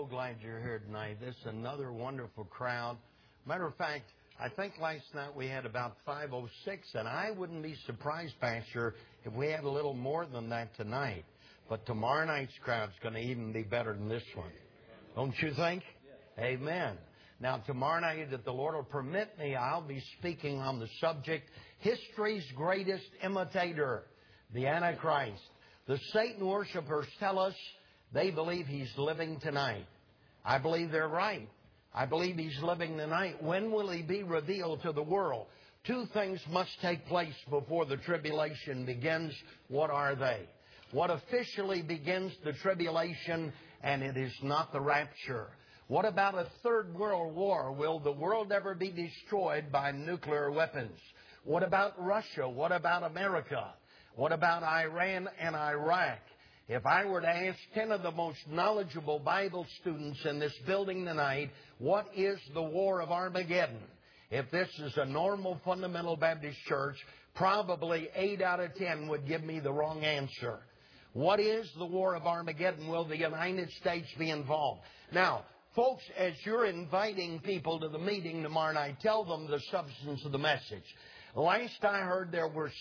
So glad you're here tonight. This is another wonderful crowd. Matter of fact, I think last night we had about 506, and I wouldn't be surprised, Pastor, if we had a little more than that tonight. But tomorrow night's crowd's going to even be better than this one. Don't you think? Amen. Now, tomorrow night, if the Lord will permit me, I'll be speaking on the subject, History's Greatest Imitator, the Antichrist. The Satan worshipers tell us they believe he's living tonight. I believe they're right. I believe he's living tonight. When will he be revealed to the world? Two things must take place before the tribulation begins. What are they? What officially begins the tribulation, and it is not the rapture? What about a third world war? Will the world ever be destroyed by nuclear weapons? What about Russia? What about America? What about Iran and Iraq? If I were to ask 10 of the most knowledgeable Bible students in this building tonight, what is the War of Armageddon? If this is a normal fundamental Baptist church, probably 8 out of 10 would give me the wrong answer. What is the War of Armageddon? Will the United States be involved? Now, folks, as you're inviting people to the meeting tomorrow night, tell them the substance of the message. Last I heard, there were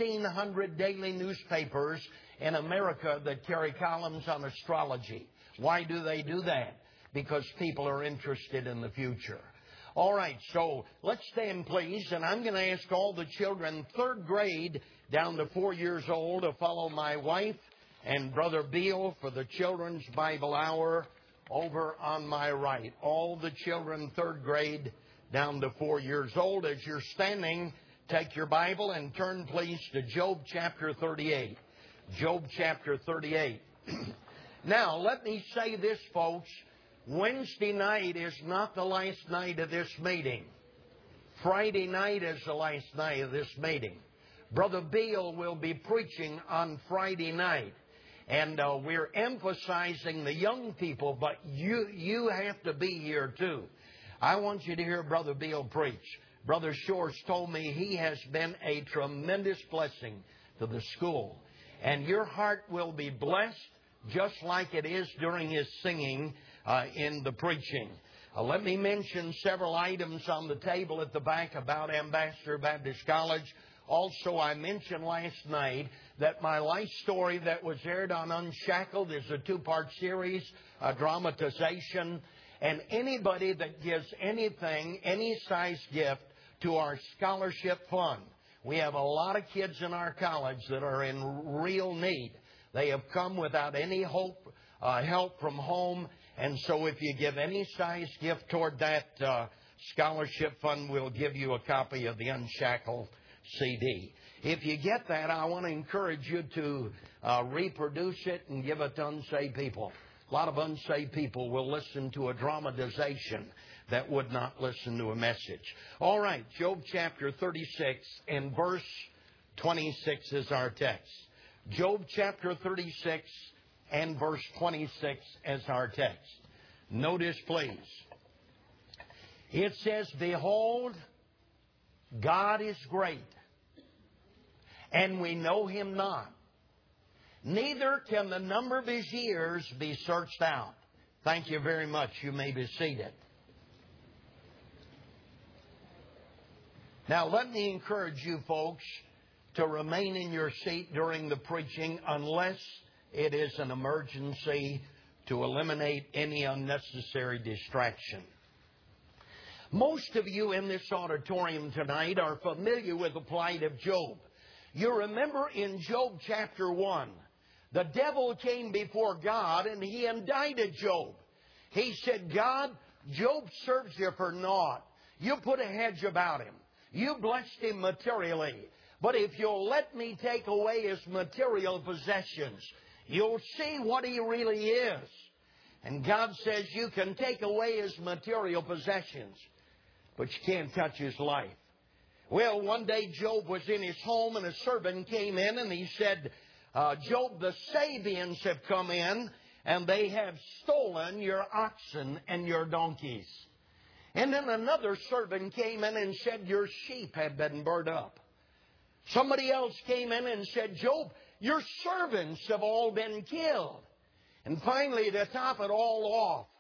1,600 daily newspapers in America that carry columns on astrology. Why do they do that? Because people are interested in the future. All right, so let's stand, please, and I'm going to ask all the children, 3rd grade down to 4 years old, to follow my wife and Brother Beal for the Children's Bible Hour over on my right. All the children, 3rd grade down to 4 years old. As you're standing, take your Bible and turn, please, to Job chapter 38. Job chapter 38. Now, let me say this, folks. Wednesday night is not the last night of this meeting. Friday night is the last night of this meeting. Brother Beal will be preaching on Friday night. And we're emphasizing the young people, but you have to be here too. I want you to hear Brother Beal preach. Brother Shores told me he has been a tremendous blessing to the school. And your heart will be blessed just like it is during his singing in the preaching. Let me mention several items on the table at the back about Ambassador Baptist College. Also, I mentioned last night that my life story that was aired on Unshackled is a 2-part series, a dramatization. And anybody that gives anything, any size gift to our scholarship fund. We have a lot of kids in our college that are in real need. They have come without any help from home. And so if you give any size gift toward that scholarship fund, we'll give you a copy of the Unshackled CD. If you get that, I want to encourage you to reproduce it and give it to unsaved people. A lot of unsaved people will listen to a dramatization that would not listen to a message. All right, Job chapter 36 and verse 26 is our text. Job chapter 36 and verse 26 as our text. Notice, please. It says, Behold, God is great, and we know him not. Neither can the number of his years be searched out. Thank you very much. You may be seated. Now, let me encourage you folks to remain in your seat during the preaching unless it is an emergency, to eliminate any unnecessary distraction. Most of you in this auditorium tonight are familiar with the plight of Job. You remember in Job chapter 1, the devil came before God and he indicted Job. He said, God, Job serves you for naught. You put a hedge about him. You blessed him materially. But if you'll let me take away his material possessions, you'll see what he really is. And God says you can take away his material possessions, but you can't touch his life. Well, one day Job was in his home and a servant came in and he said, Job, the Sabians have come in and they have stolen your oxen and your donkeys. And then another servant came in and said, your sheep have been burned up. Somebody else came in and said, Job, your servants have all been killed. And finally, to top it all off,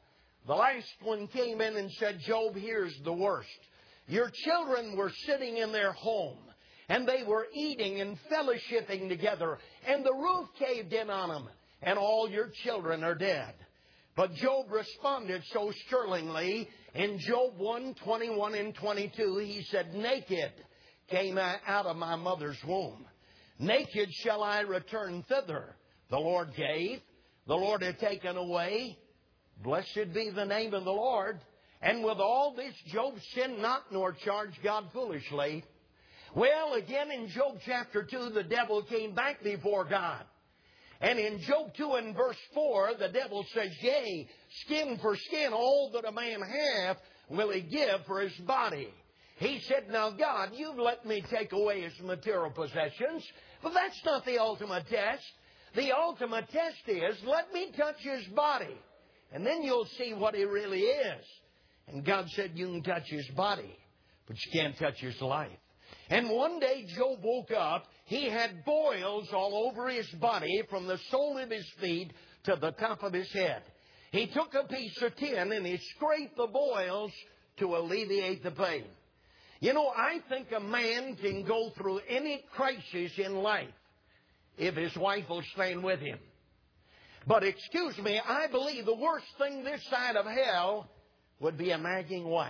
The last one came in and said, Job, here's the worst. Your children were sitting in their home, and they were eating and fellowshipping together, and the roof caved in on them, and all your children are dead. But Job responded so sterlingly in Job 1:21 and 22. He said, naked came I out of my mother's womb. Naked shall I return thither. The Lord gave, the Lord had taken away. Blessed be the name of the Lord. And with all this, Job sinned not nor charged God foolishly. Well, again in Job chapter 2, the devil came back before God. And in Job 2 and verse 4, the devil says, yea, skin for skin, all that a man hath will he give for his body. He said, now God, you've let me take away his material possessions, but that's not the ultimate test. The ultimate test is, let me touch his body, and then you'll see what he really is. And God said, you can touch his body, but you can't touch his life. And one day Job woke up. He had boils all over his body from the sole of his feet to the top of his head. He took a piece of tin and he scraped the boils to alleviate the pain. You know, I think a man can go through any crisis in life if his wife will stand with him. But excuse me, I believe the worst thing this side of hell would be a nagging wife.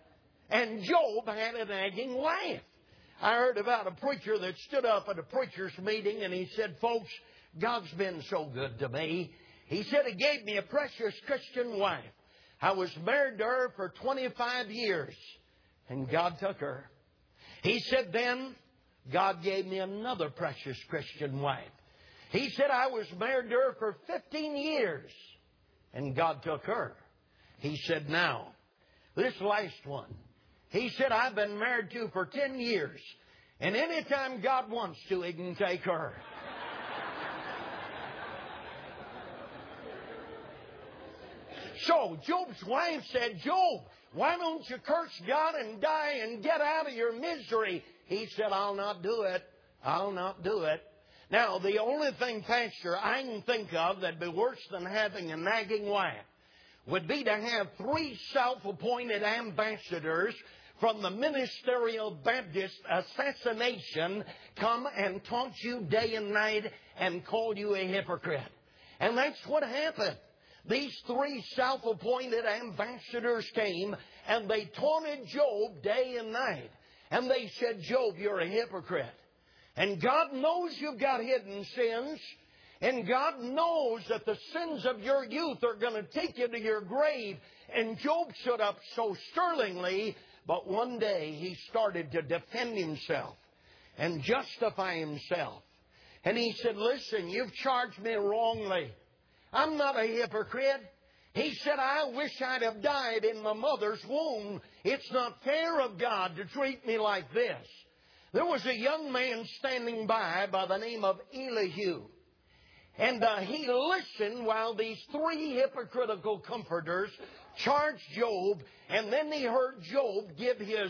And Job had a nagging wife. I heard about a preacher that stood up at a preacher's meeting and he said, folks, God's been so good to me. He said he gave me a precious Christian wife. I was married to her for 25 years and God took her. He said then God gave me another precious Christian wife. He said I was married to her for 15 years and God took her. He said now, this last one, he said, I've been married to for 10 years. And anytime God wants to, he can take her. So Job's wife said, Job, why don't you curse God and die and get out of your misery? He said, I'll not do it. I'll not do it. Now, the only thing, Pastor, I can think of that'd be worse than having a nagging wife would be to have 3 self-appointed ambassadors from the ministerial Baptist assassination come and taunt you day and night and call you a hypocrite. And that's what happened. These 3 self-appointed ambassadors came and they taunted Job day and night. And they said, Job, you're a hypocrite. And God knows you've got hidden sins. And God knows that the sins of your youth are going to take you to your grave. And Job stood up so sterlingly, but one day he started to defend himself and justify himself. And he said, listen, you've charged me wrongly. I'm not a hypocrite. He said, I wish I'd have died in my mother's womb. It's not fair of God to treat me like this. There was a young man standing by the name of Elihu. And he listened while these 3 hypocritical comforters charged Job. And then he heard Job give his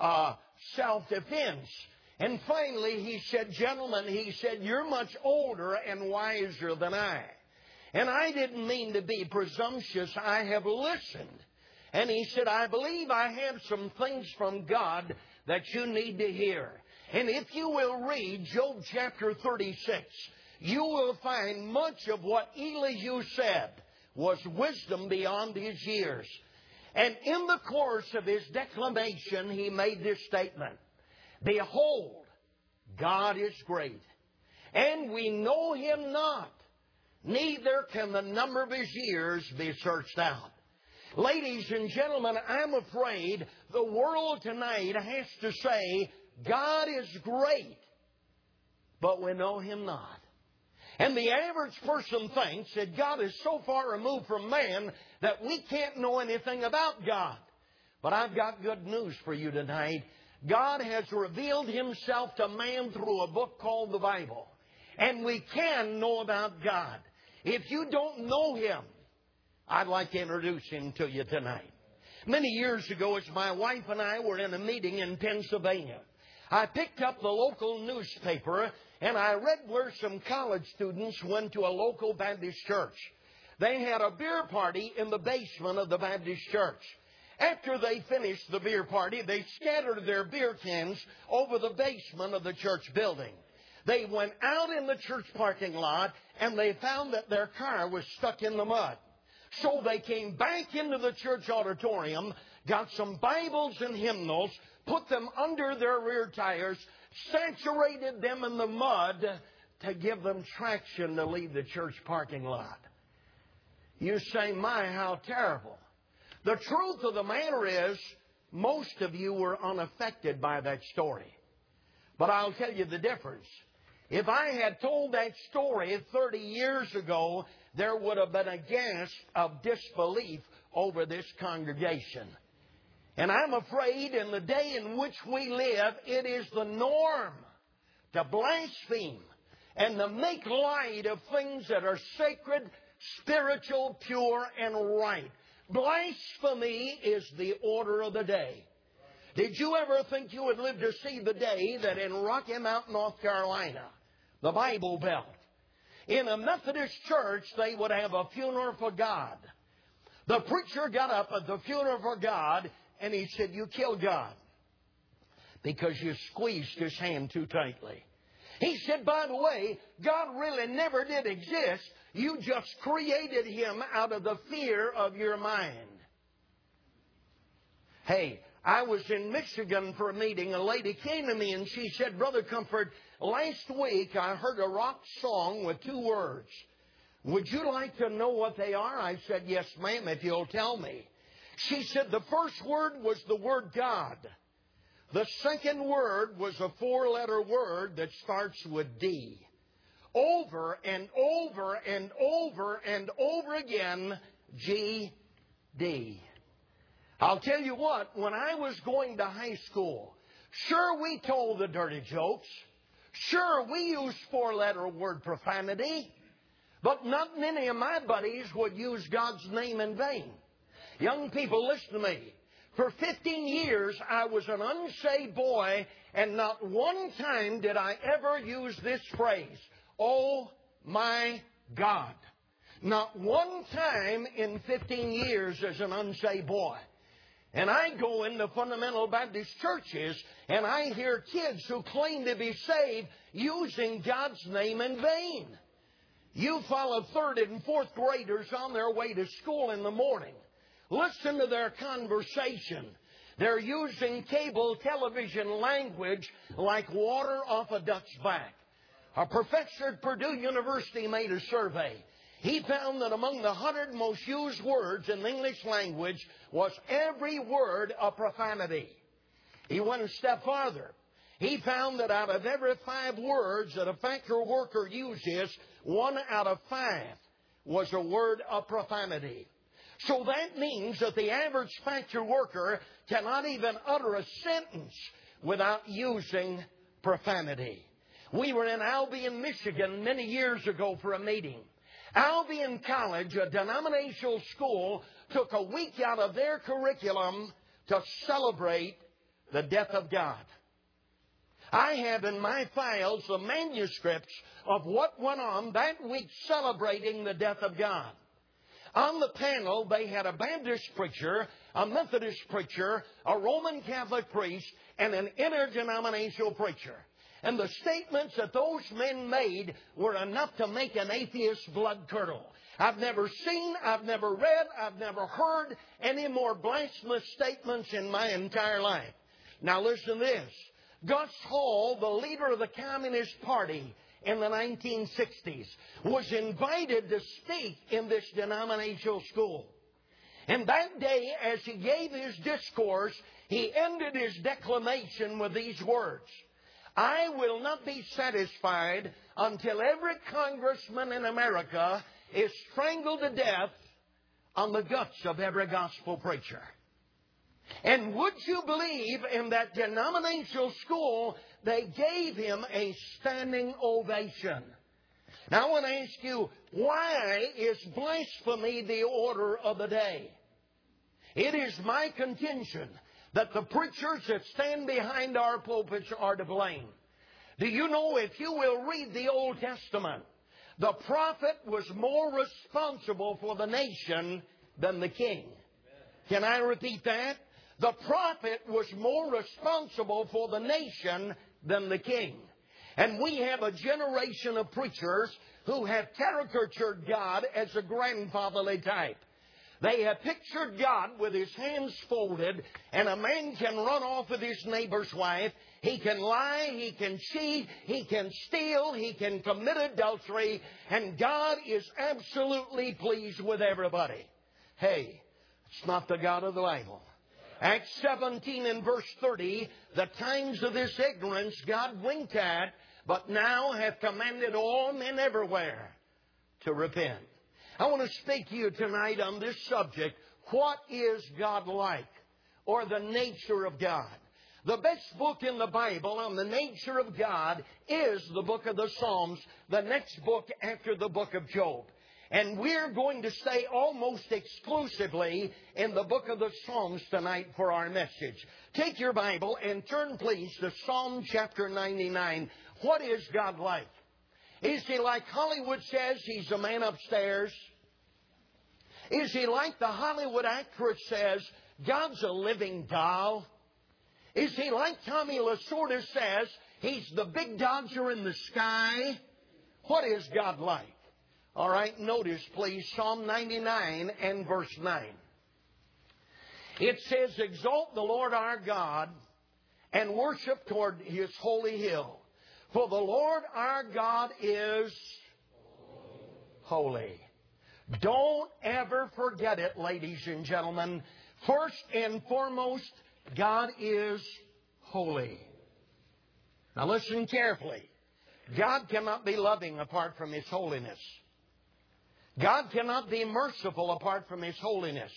self-defense. And finally he said, gentlemen, he said, you're much older and wiser than I. And I didn't mean to be presumptuous. I have listened. And he said, I believe I have some things from God that you need to hear. And if you will read Job chapter 36, you will find much of what Elihu said was wisdom beyond his years. And in the course of his declamation, he made this statement. Behold, God is great, and we know him not. Neither can the number of his years be searched out. Ladies and gentlemen, I'm afraid the world tonight has to say, God is great, but we know him not. And the average person thinks that God is so far removed from man that we can't know anything about God. But I've got good news for you tonight. God has revealed himself to man through a book called the Bible. And we can know about God. If you don't know him, I'd like to introduce him to you tonight. Many years ago, as my wife and I were in a meeting in Pennsylvania, I picked up the local newspaper and I read where some college students went to a local Baptist church. They had a beer party in the basement of the Baptist church. After they finished the beer party, they scattered their beer cans over the basement of the church building. They went out in the church parking lot, and they found that their car was stuck in the mud. So they came back into the church auditorium, got some Bibles and hymnals, put them under their rear tires, saturated them in the mud to give them traction to leave the church parking lot. You say, my, how terrible. The truth of the matter is, most of you were unaffected by that story. But I'll tell you the difference. If I had told that story 30 years ago, there would have been a gasp of disbelief over this congregation. And I'm afraid in the day in which we live, it is the norm to blaspheme and to make light of things that are sacred, spiritual, pure, and right. Blasphemy is the order of the day. Did you ever think you would live to see the day that in Rocky Mount, North Carolina, the Bible Belt, in a Methodist church, they would have a funeral for God? The preacher got up at the funeral for God and he said, you killed God because you squeezed his hand too tightly. He said, by the way, God really never did exist. You just created him out of the fear of your mind. Hey, I was in Michigan for a meeting. A lady came to me and she said, Brother Comfort, last week I heard a rock song with 2 words. Would you like to know what they are? I said, yes, ma'am, if you'll tell me. She said the first word was the word God. The second word was a 4-letter word that starts with D. Over and over and over and over again, G-D. I'll tell you what, when I was going to high school, sure, we told the dirty jokes. Sure, we used 4-letter word profanity. But not many of my buddies would use God's name in vain. Young people, listen to me. For 15 years, I was an unsaved boy, and not one time did I ever use this phrase, oh my God. Not one time in 15 years as an unsaved boy. And I go into fundamental Baptist churches, and I hear kids who claim to be saved using God's name in vain. You follow 3rd and 4th graders on their way to school in the morning. Listen to their conversation. They're using cable television language like water off a duck's back. A professor at Purdue University made a survey. He found that among the 100 most used words in the English language was every word a profanity. He went a step farther. He found that out of every 5 words that a factory worker uses, 1 out of 5 was a word of profanity. So that means that the average factory worker cannot even utter a sentence without using profanity. We were in Albion, Michigan many years ago for a meeting. Albion College, a denominational school, took a week out of their curriculum to celebrate the death of God. I have in my files the manuscripts of what went on that week celebrating the death of God. On the panel, they had a Baptist preacher, a Methodist preacher, a Roman Catholic priest, and an interdenominational preacher. And the statements that those men made were enough to make an atheist's blood curdle. I've never seen, I've never read, I've never heard any more blasphemous statements in my entire life. Now listen to this. Gus Hall, the leader of the Communist Party in the 1960s, was invited to speak in this denominational school. And that day, as he gave his discourse, he ended his declamation with these words. I will not be satisfied until every congressman in America is strangled to death on the guts of every gospel preacher. And would you believe in that denominational school, they gave him a standing ovation. Now I want to ask you, why is blasphemy the order of the day? It is my contention that the preachers that stand behind our pulpits are to blame. Do you know, if you will read the Old Testament, The prophet was more responsible for the nation than the king. Can I repeat that? The prophet was more responsible for the nation than the king. And we have a generation of preachers who have caricatured God as a grandfatherly type. They have pictured God with his hands folded, and a man can run off with his neighbor's wife. He can lie, he can cheat, he can steal, he can commit adultery, and God is absolutely pleased with everybody. Hey, it's not the God of the Bible. Acts 17 and verse 30, the times of this ignorance God winked at, but now hath commanded all men everywhere to repent. I want to speak to you tonight on this subject. What is God like? Or the nature of God. The best book in the Bible on the nature of God is the book of the Psalms, the next book after the book of Job. And we're going to stay almost exclusively in the book of the Psalms tonight for our message. Take your Bible and turn, please, to Psalm chapter 99. What is God like? Is he like Hollywood says he's a man upstairs? Is he like the Hollywood actress says God's a living doll? Is he like Tommy Lasorda says he's the big dodger in the sky? What is God like? All right, notice please Psalm 99 and verse 9. It says, exalt the Lord our God and worship toward his holy hill. For the Lord our God is holy. Don't ever forget it, ladies and gentlemen. First and foremost, God is holy. Now listen carefully. God cannot be loving apart from his holiness. God cannot be merciful apart from his holiness.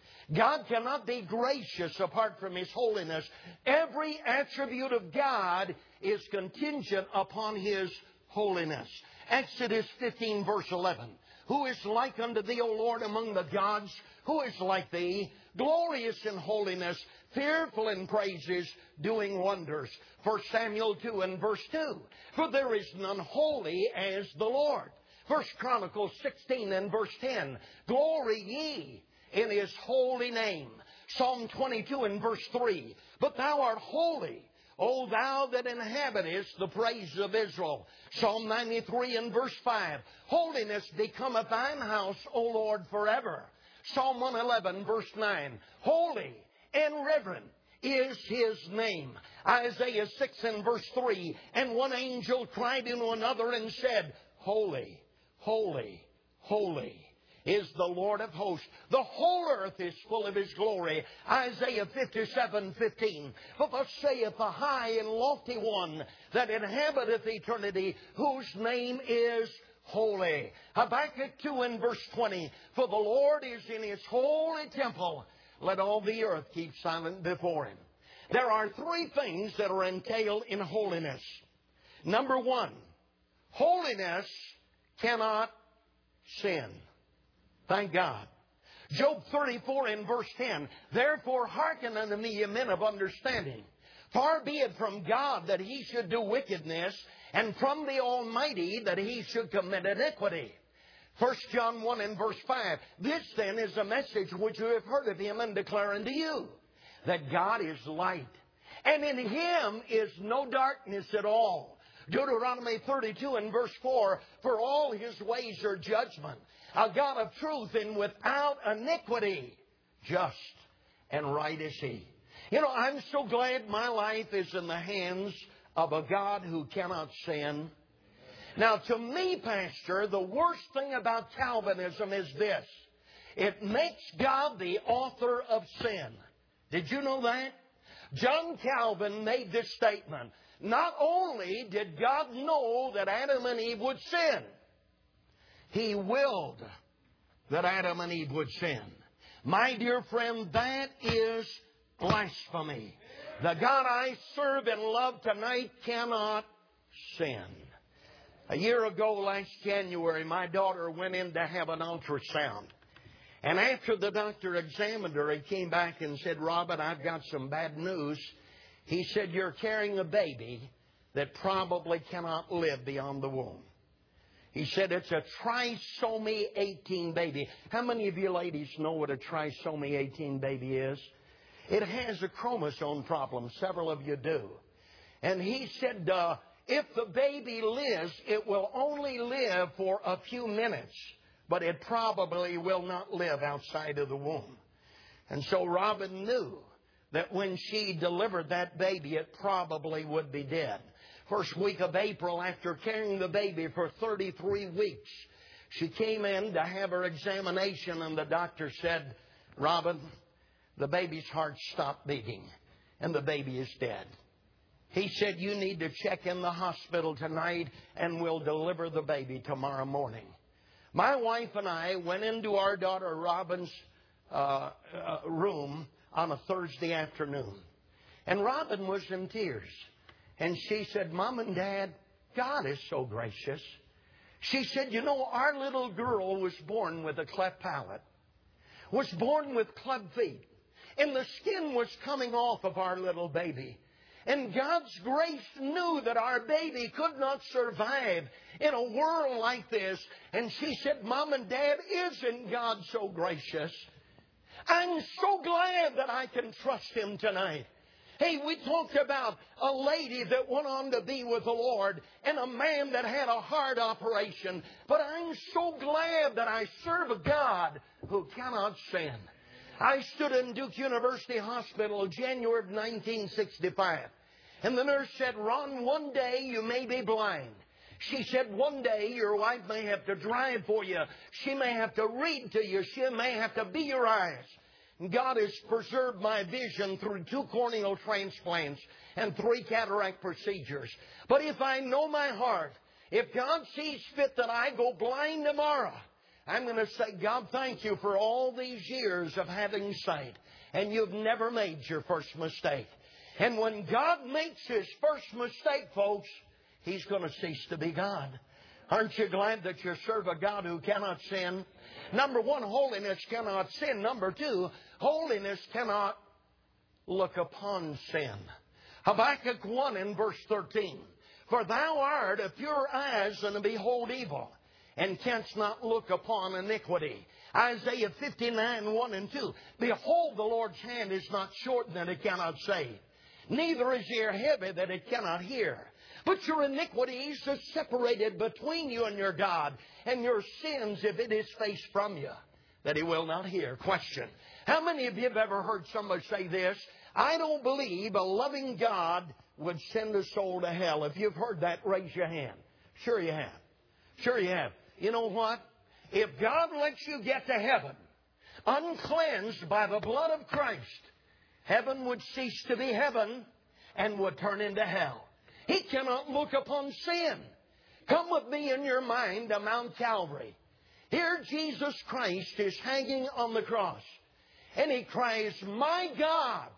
God cannot be gracious apart from his holiness. Every attribute of God is contingent upon his holiness. Exodus 15 verse 11. Who is like unto thee, O Lord, among the gods? Who is like thee? Glorious in holiness, fearful in praises, doing wonders. 1 Samuel 2 and verse 2. For there is none holy as the Lord. 1 Chronicles 16 and verse 10. Glory ye in his holy name. Psalm 22 and verse 3. But thou art holy, O thou that inhabitest the praise of Israel. Psalm 93 and verse 5. Holiness becometh thine house, O Lord, forever. Psalm 111 verse 9. Holy and reverend is his name. Isaiah 6 and verse 3. And one angel cried unto another and said, Holy, holy, holy is the Lord of hosts. The whole earth is full of his glory. Isaiah 57:15. But thus saith the high and lofty one that inhabiteth eternity, whose name is holy. Habakkuk 2 and verse 20. For the Lord is in his holy temple. Let all the earth keep silent before him. There are three things that are entailed in holiness. Number one, holiness cannot sin. Thank God. Job 34 and verse 10. Therefore hearken unto me, ye men of understanding. Far be it from God that he should do wickedness, and from the Almighty that he should commit iniquity. 1 John 1 and verse 5. This then is a message which you have heard of him and declare unto you, that God is light, and in him is no darkness at all. Deuteronomy 32 and verse 4. For all his ways are judgment, a God of truth and without iniquity, just and right is he. You know, I'm so glad my life is in the hands of a God who cannot sin. Now, to me, Pastor, the worst thing about Calvinism is this. It makes God the author of sin. Did you know that? John Calvin made this statement. Not only did God know that Adam and Eve would sin, he willed that Adam and Eve would sin. My dear friend, that is blasphemy. The God I serve and love tonight cannot sin. A year ago, last January, my daughter went in to have an ultrasound. And after the doctor examined her, he came back and said, Robert, I've got some bad news. He said, you're carrying a baby that probably cannot live beyond the womb. He said it's a trisomy 18 baby. How many of you ladies know what a trisomy 18 baby is? It has a chromosome problem. Several of you do. And he said if the baby lives, it will only live for a few minutes, but it probably will not live outside of the womb. And so Robin knew that when she delivered that baby, it probably would be dead. First week of April, after carrying the baby for 33 weeks, she came in to have her examination, and the doctor said, Robin, the baby's heart stopped beating, and the baby is dead. He said, you need to check in the hospital tonight, and we'll deliver the baby tomorrow morning. My wife and I went into our daughter Robin's room on a Thursday afternoon, and Robin was in tears. And she said, Mom and Dad, God is so gracious. She said, you know, our little girl was born with a cleft palate, was born with club feet, and the skin was coming off of our little baby. And God's grace knew that our baby could not survive in a world like this. And she said, Mom and Dad, isn't God so gracious? I'm so glad that I can trust Him tonight. Hey, we talked about a lady that went on to be with the Lord and a man that had a heart operation. But I'm so glad that I serve a God who cannot sin. I stood in Duke University Hospital January of 1965. And the nurse said, Ron, one day you may be blind. She said, one day your wife may have to drive for you. She may have to read to you. She may have to be your eyes. God has preserved my vision through 2 corneal transplants and 3 cataract procedures. But if I know my heart, if God sees fit that I go blind tomorrow, I'm going to say, God, thank you for all these years of having sight. And you've never made your first mistake. And when God makes His first mistake, folks, He's going to cease to be God. Aren't you glad that you serve a God who cannot sin? Number 1, holiness cannot sin. Number 2, holiness cannot look upon sin. Habakkuk 1 in verse 13. For thou art of pure eyes and behold evil, and canst not look upon iniquity. Isaiah 59, 1 and 2. Behold, the Lord's hand is not short that it cannot save, neither is his ear heavy that it cannot hear. But your iniquities are separated between you and your God, and your sins, if it is faced from you, that He will not hear. Question. How many of you have ever heard somebody say this? I don't believe a loving God would send a soul to hell. If you've heard that, raise your hand. Sure you have. Sure you have. You know what? If God lets you get to heaven uncleansed by the blood of Christ, heaven would cease to be heaven and would turn into hell. He cannot look upon sin. Come with me in your mind to Mount Calvary. Here Jesus Christ is hanging on the cross. And He cries, my God,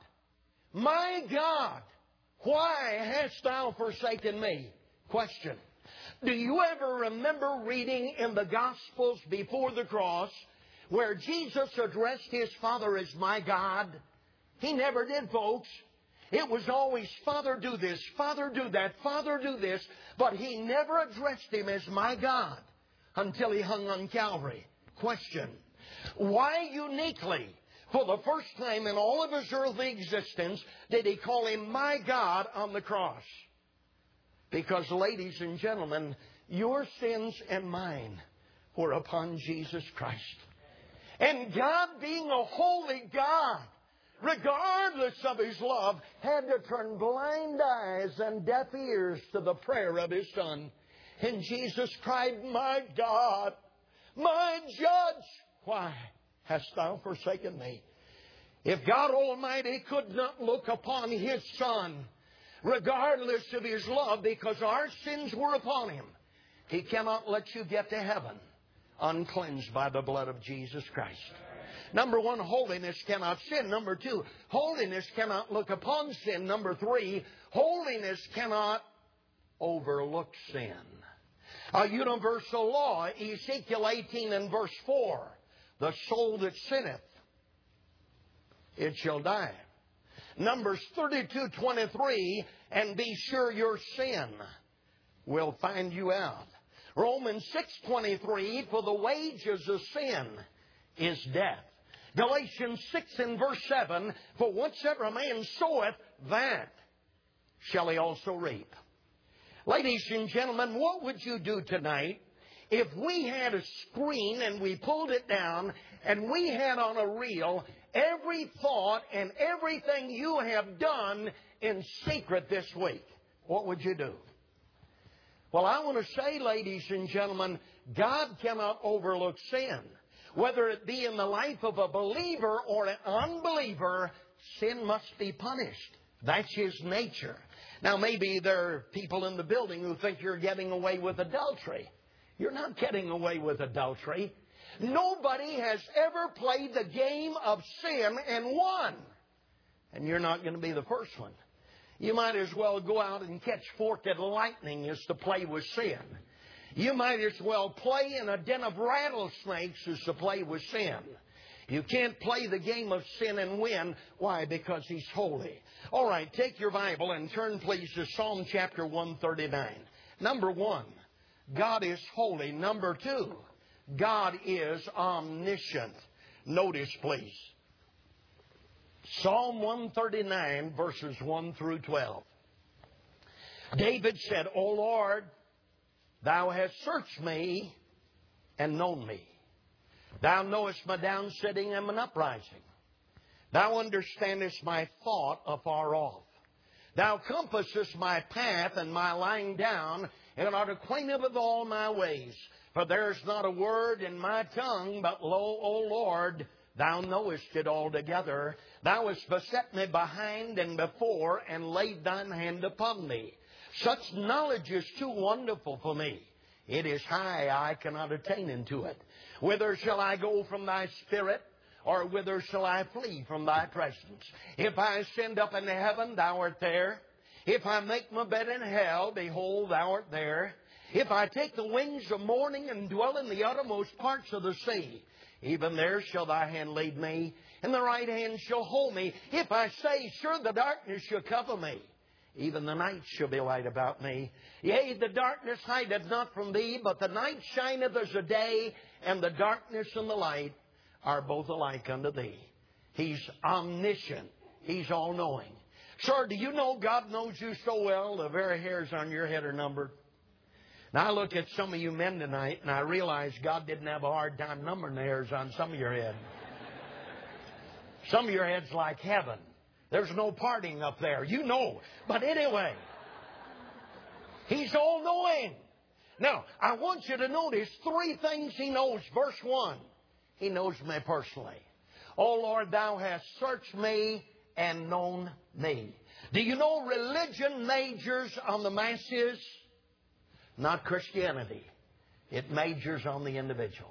why hast thou forsaken me? Question. Do you ever remember reading in the Gospels before the cross where Jesus addressed His Father as my God? He never did, folks. It was always, Father, do this, Father, do that, Father, do this. But He never addressed Him as my God until He hung on Calvary. Question. Why uniquely, for the first time in all of His earthly existence, did He call Him my God on the cross? Because, ladies and gentlemen, your sins and mine were upon Jesus Christ. And God, being a holy God, regardless of His love, had to turn blind eyes and deaf ears to the prayer of His Son. And Jesus cried, my God, my Judge, why hast thou forsaken me? If God Almighty could not look upon His Son, regardless of His love, because our sins were upon Him, He cannot let you get to heaven uncleansed by the blood of Jesus Christ. Number 1, holiness cannot sin. Number 2, holiness cannot look upon sin. Number 3, holiness cannot overlook sin. A universal law, Ezekiel 18 and verse 4. The soul that sinneth, it shall die. Numbers 32:23, and be sure your sin will find you out. Romans 6:23, for the wages of sin is death. Galatians 6 and verse 7, for whatsoever a man soweth, that shall he also reap. Ladies and gentlemen, what would you do tonight if we had a screen and we pulled it down and we had on a reel every thought and everything you have done in secret this week? What would you do? Well, I want to say, ladies and gentlemen, God cannot overlook sin. Whether it be in the life of a believer or an unbeliever, sin must be punished. That's His nature. Now, maybe there are people in the building who think you're getting away with adultery. You're not getting away with adultery. Nobody has ever played the game of sin and won. And you're not going to be the first one. You might as well go out and catch forked lightning as to play with sin. You might as well play in a den of rattlesnakes as to play with sin. You can't play the game of sin and win. Why? Because He's holy. All right, take your Bible and turn please to Psalm chapter 139. Number 1, God is holy. Number 2, God is omniscient. Notice please. Psalm 139 verses 1 through 12. David said, O Lord, Thou hast searched me and known me. Thou knowest my downsitting and my uprising. Thou understandest my thought afar off. Thou compassest my path and my lying down, and art acquainted with all my ways. For there is not a word in my tongue, but lo, O Lord, Thou knowest it altogether. Thou hast beset me behind and before, and laid Thine hand upon me. Such knowledge is too wonderful for me. It is high, I cannot attain into it. Whither shall I go from Thy Spirit? Or whither shall I flee from Thy presence? If I ascend up into heaven, Thou art there. If I make my bed in hell, behold, Thou art there. If I take the wings of morning and dwell in the uttermost parts of the sea, even there shall Thy hand lead me, and the right hand shall hold me. If I say, sure the darkness shall cover me, even the night shall be light about me. Yea, the darkness hideth not from Thee, but the night shineth as a day, and the darkness and the light are both alike unto Thee. He's omniscient. He's all-knowing. Sir, do you know God knows you so well the very hairs on your head are numbered? Now, I look at some of you men tonight, and I realize God didn't have a hard time numbering the hairs on some of your head. Some of your head's like heaven. There's no parting up there. You know. But anyway, He's all-knowing. Now, I want you to notice 3 things He knows. Verse 1, He knows me personally. O Lord, Thou hast searched me and known me. Do you know religion majors on the masses? Not Christianity. It majors on the individual.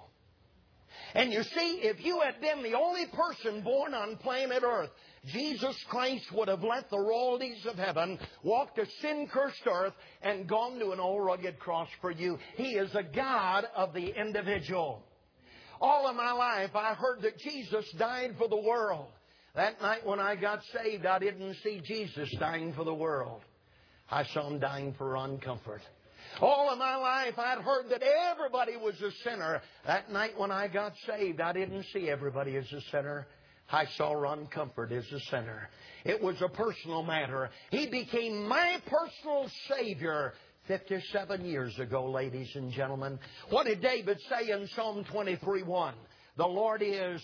And you see, if you had been the only person born on planet Earth, Jesus Christ would have left the royalties of heaven, walked a sin-cursed earth, and gone to an old rugged cross for you. He is a God of the individual. All of my life, I heard that Jesus died for the world. That night when I got saved, I didn't see Jesus dying for the world. I saw Him dying for uncomfort. All of my life, I'd heard that everybody was a sinner. That night when I got saved, I didn't see everybody as a sinner. I saw Ron Comfort as a sinner. It was a personal matter. He became my personal Savior 57 years ago, ladies and gentlemen. What did David say in Psalm 23:1? The Lord is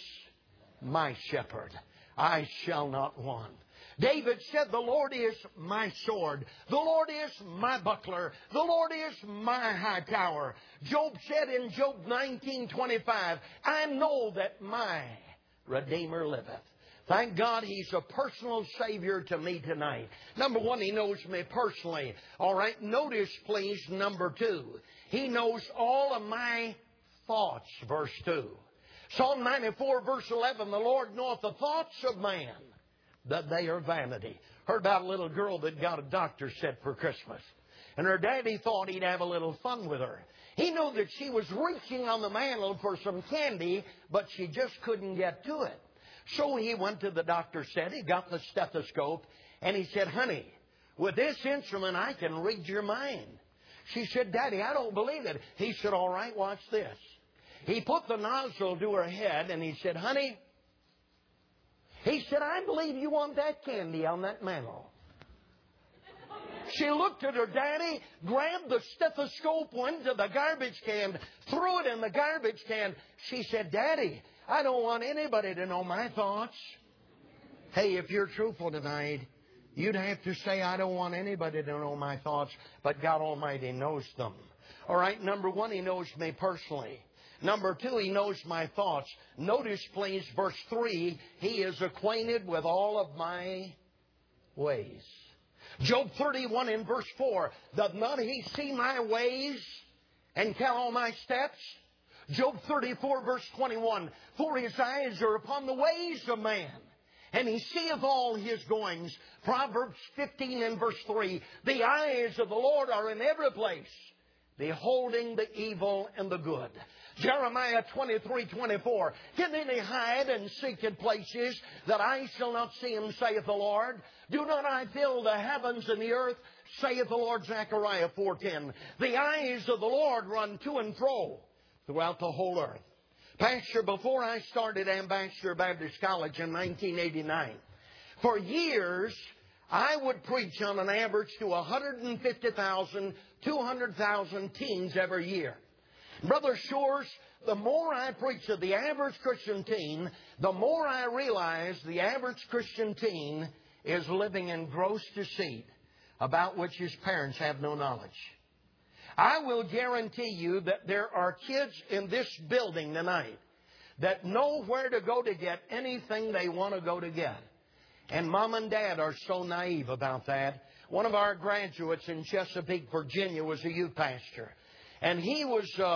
my shepherd. I shall not want. David said, the Lord is my sword. The Lord is my buckler. The Lord is my high tower. Job said in Job 19:25, I know that my Redeemer liveth. Thank God He's a personal Savior to me tonight. Number 1, He knows me personally. All right, notice please, number 2. He knows all of my thoughts, verse 2. Psalm 94, verse 11, the Lord knoweth the thoughts of man, that they are vanity. Heard about a little girl that got a doctor's set for Christmas. And her daddy thought he'd have a little fun with her. He knew that she was reaching on the mantle for some candy, but she just couldn't get to it. So he went to the doctor's set. He got the stethoscope, and he said, honey, with this instrument, I can read your mind. She said, Daddy, I don't believe it. He said, all right, watch this. He put the nozzle to her head and he said, honey, he said, I believe you want that candy on that mantle. She looked at her daddy, grabbed the stethoscope, went to the garbage can, threw it in the garbage can. She said, Daddy, I don't want anybody to know my thoughts. Hey, if you're truthful tonight, you'd have to say, I don't want anybody to know my thoughts, but God Almighty knows them. All right, number one, He knows me personally. Number two, He knows my thoughts. Notice, please, verse 3, He is acquainted with all of my ways. Job 31 in verse 4, doth not He see my ways and count all my steps? Job 34 verse 21, for His eyes are upon the ways of man, and He seeth all his goings. Proverbs 15 and verse 3, the eyes of the Lord are in every place, beholding the evil and the good. Jeremiah 23:24, can any hide in secret places that I shall not see Him, saith the Lord? Do not I fill the heavens and the earth, saith the Lord. Zechariah 4:10. The eyes of the Lord run to and fro throughout the whole earth. Pastor, before I started Ambassador Baptist College in 1989, for years I would preach on an average to 150,000, 200,000 teens every year. Brother Shores, the more I preach to the average Christian teen, the more I realize the average Christian teen is living in gross deceit about which his parents have no knowledge. I will guarantee you that there are kids in this building tonight that know where to go to get anything they want to go to get. And Mom and Dad are so naive about that. One of our graduates in Chesapeake, Virginia, was a youth pastor. And he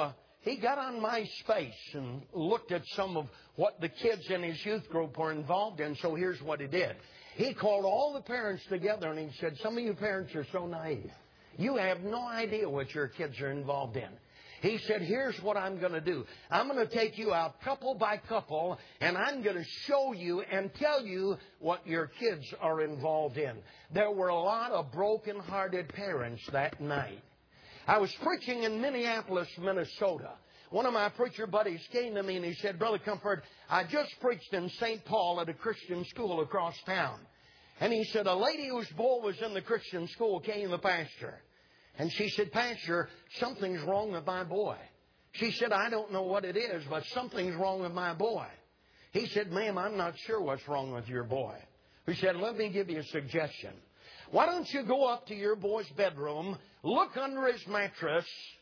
got on MySpace and looked at some of what the kids in his youth group were involved in. So here's what he did. He called all the parents together and he said, some of you parents are so naive. You have no idea what your kids are involved in. He said, here's what I'm going to do. I'm going to take you out couple by couple, and I'm going to show you and tell you what your kids are involved in. There were a lot of broken-hearted parents that night. I was preaching in Minneapolis, Minnesota. One of my preacher buddies came to me and he said, Brother Comfort, I just preached in St. Paul at a Christian school across town. And he said, a lady whose boy was in the Christian school came to the pastor. And she said, Pastor, something's wrong with my boy. She said, I don't know what it is, but something's wrong with my boy. He said, ma'am, I'm not sure what's wrong with your boy. He said, let me give you a suggestion. Why don't you go up to your boy's bedroom, look under his mattress,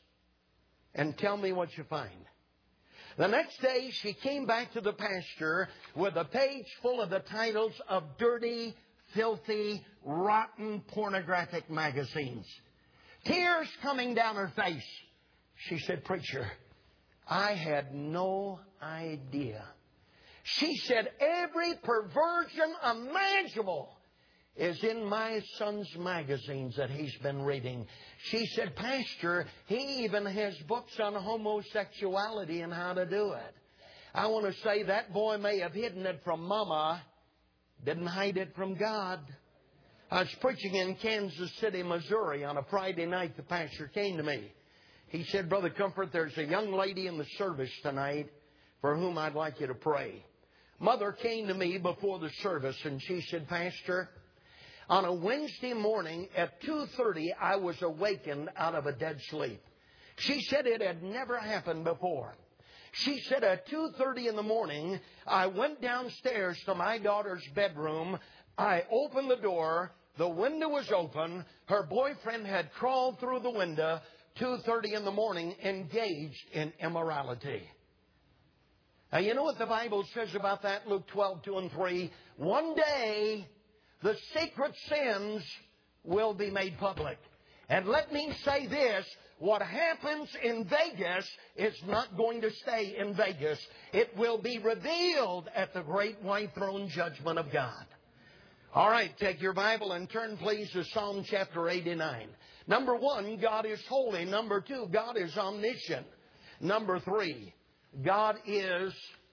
and tell me what you find. The next day, she came back to the pastor with a page full of the titles of dirty, filthy, rotten, pornographic magazines. Tears coming down her face. She said, Preacher, I had no idea. She said, every perversion imaginable is in my son's magazines that he's been reading. She said, Pastor, he even has books on homosexuality and how to do it. I want to say that boy may have hidden it from Mama, didn't hide it from God. I was preaching in Kansas City, Missouri on a Friday night. The pastor came to me. He said, Brother Comfort, there's a young lady in the service tonight for whom I'd like you to pray. Mother came to me before the service and she said, Pastor, on a Wednesday morning at 2:30, I was awakened out of a dead sleep. She said it had never happened before. She said at 2:30 in the morning, I went downstairs to my daughter's bedroom. I opened the door. The window was open. Her boyfriend had crawled through the window, 2:30 in the morning, engaged in immorality. Now, you know what the Bible says about that? Luke 12:2-3. One day, the secret sins will be made public. And let me say this, what happens in Vegas is not going to stay in Vegas. It will be revealed at the great white throne judgment of God. All right, take your Bible and turn, please, to Psalm chapter 89. Number 1, God is holy. Number 2, God is omniscient. Number 3, God is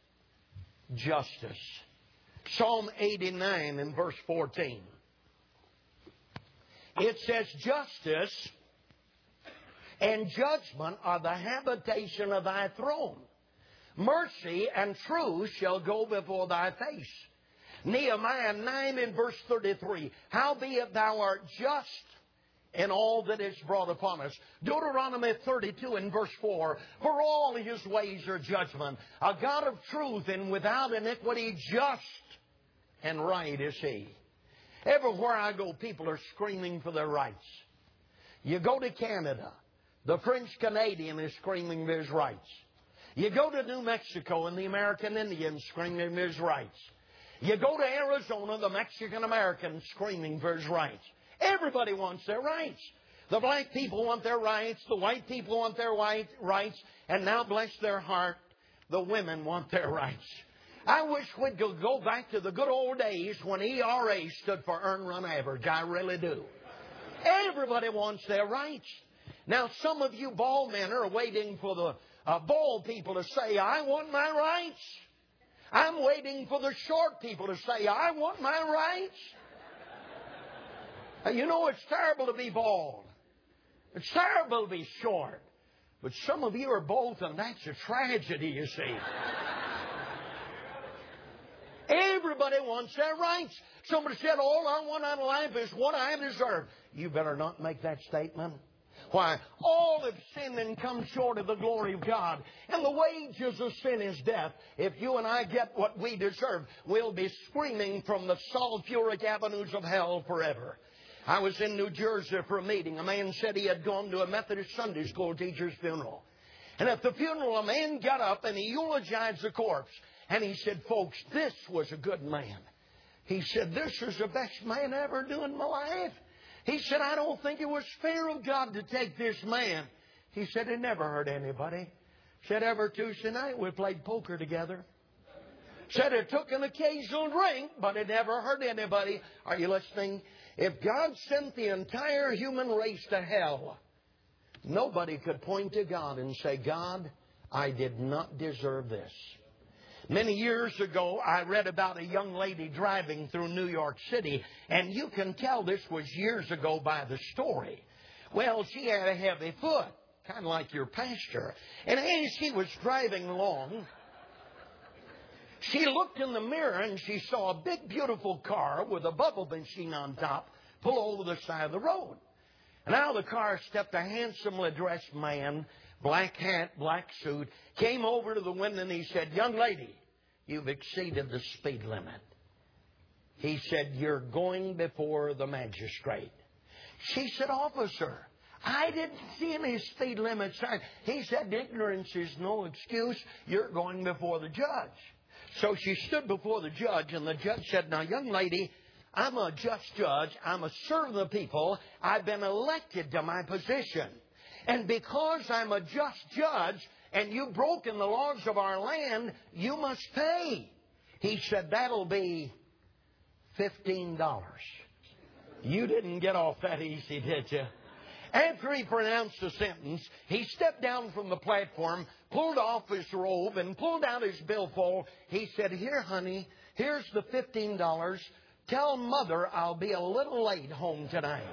justice. Psalm 89 in verse 14. It says, justice and judgment are the habitation of thy throne. Mercy and truth shall go before thy face. Nehemiah 9 and verse 33. Howbeit thou art just in all that is brought upon us. Deuteronomy 32 and verse 4. For all his ways are judgment. A God of truth and without iniquity, just and right is he. Everywhere I go, people are screaming for their rights. You go to Canada, the French Canadian is screaming for his rights. You go to New Mexico and the American Indian screaming for his rights. You go to Arizona, the Mexican American screaming for his rights. Everybody wants their rights. The black people want their rights. The white people want their rights. And now, bless their heart, the women want their rights. I wish we'd go back to the good old days when ERA stood for Earn Run Average. I really do. Everybody wants their rights. Now, some of you bald men are waiting for the bald people to say, I want my rights. I'm waiting for the short people to say, I want my rights. You know, it's terrible to be bald. It's terrible to be short. But some of you are both, and that's a tragedy, you see. Everybody wants their rights. Somebody said, all I want out of life is what I deserve. You better not make that statement. Why? All have sinned and come short of the glory of God. And the wages of sin is death. If you and I get what we deserve, we'll be screaming from the sulfuric avenues of hell forever. I was in New Jersey for a meeting. A man said he had gone to a Methodist Sunday school teacher's funeral. And at the funeral, a man got up and he eulogized the corpse. And he said, folks, this was a good man. He said, this is the best man I ever knew in my life. He said, I don't think it was fair of God to take this man. He said, it never hurt anybody. Said, every Tuesday night we played poker together. Said, it took an occasional drink, but it never hurt anybody. Are you listening? If God sent the entire human race to hell, nobody could point to God and say, God, I did not deserve this. Many years ago, I read about a young lady driving through New York City, and you can tell this was years ago by the story. Well, she had a heavy foot, kind of like your pastor. And as she was driving along, she looked in the mirror and she saw a big, beautiful car with a bubble machine on top pull over the side of the road. And out of the car stepped a handsomely dressed man, black hat, black suit, came over to the window and he said, young lady, you've exceeded the speed limit. He said, you're going before the magistrate. She said, officer, I didn't see any speed limit sign. He said, ignorance is no excuse. You're going before the judge. So she stood before the judge, and the judge said, now, young lady, I'm a just judge. I'm a servant of the people. I've been elected to my position. And because I'm a just judge and you've broken the laws of our land, you must pay. He said, that'll be $15. You didn't get off that easy, did you? After he pronounced the sentence, he stepped down from the platform, pulled off his robe, and pulled out his billfold. He said, here, honey, here's the $15. Tell Mother I'll be a little late home tonight.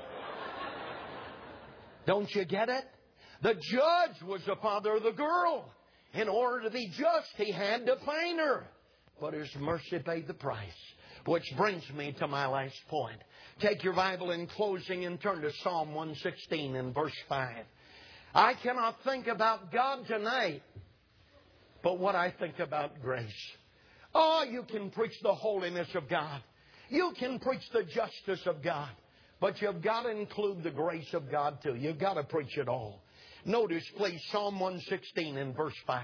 Don't you get it? The judge was the father of the girl. In order to be just, he had to fine her. But his mercy paid the price. Which brings me to my last point. Take your Bible in closing and turn to Psalm 116 and verse 5. I cannot think about God tonight, but what I think about grace. Oh, you can preach the holiness of God. You can preach the justice of God. But you've got to include the grace of God too. You've got to preach it all. Notice, please, Psalm 116 and verse 5.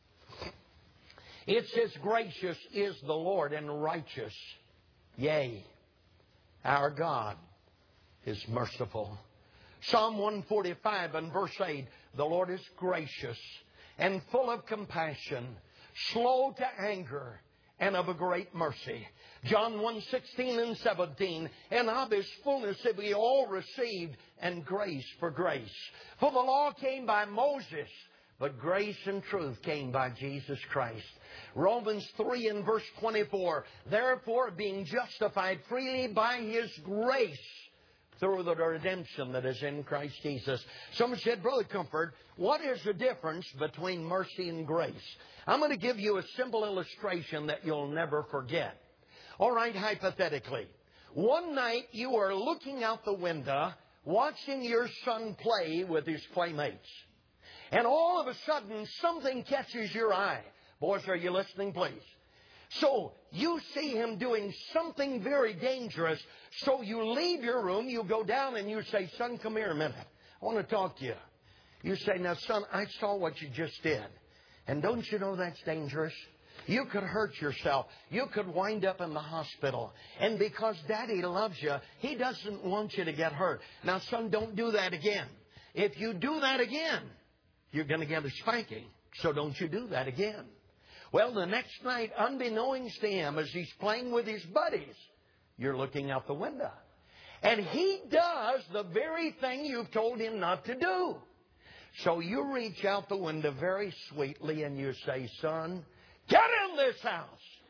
It says, gracious is the Lord and righteous. Yea, our God is merciful. Psalm 145 and verse 8. The Lord is gracious and full of compassion, slow to anger, and of a great mercy. John 1:16 and 17. And of His fullness have we all received, and grace for grace. For the law came by Moses, but grace and truth came by Jesus Christ. Romans 3 and verse 24. Therefore, being justified freely by His grace through the redemption that is in Christ Jesus. Someone said, Brother Comfort, what is the difference between mercy and grace? I'm going to give you a simple illustration that you'll never forget. All right, hypothetically, one night you are looking out the window, watching your son play with his playmates. And all of a sudden, something catches your eye. Boys, are you listening, please? So you see him doing something very dangerous. So you leave your room, you go down and you say, Son, come here a minute. I want to talk to you. You say, now, son, I saw what you just did. And don't you know that's dangerous? You could hurt yourself. You could wind up in the hospital. And because Daddy loves you, he doesn't want you to get hurt. Now, son, don't do that again. If you do that again, you're going to get a spanking. So don't you do that again. Well, the next night, unbeknownst to him, as he's playing with his buddies, you're looking out the window. And he does the very thing you've told him not to do. So you reach out the window very sweetly and you say, Son, get in this house.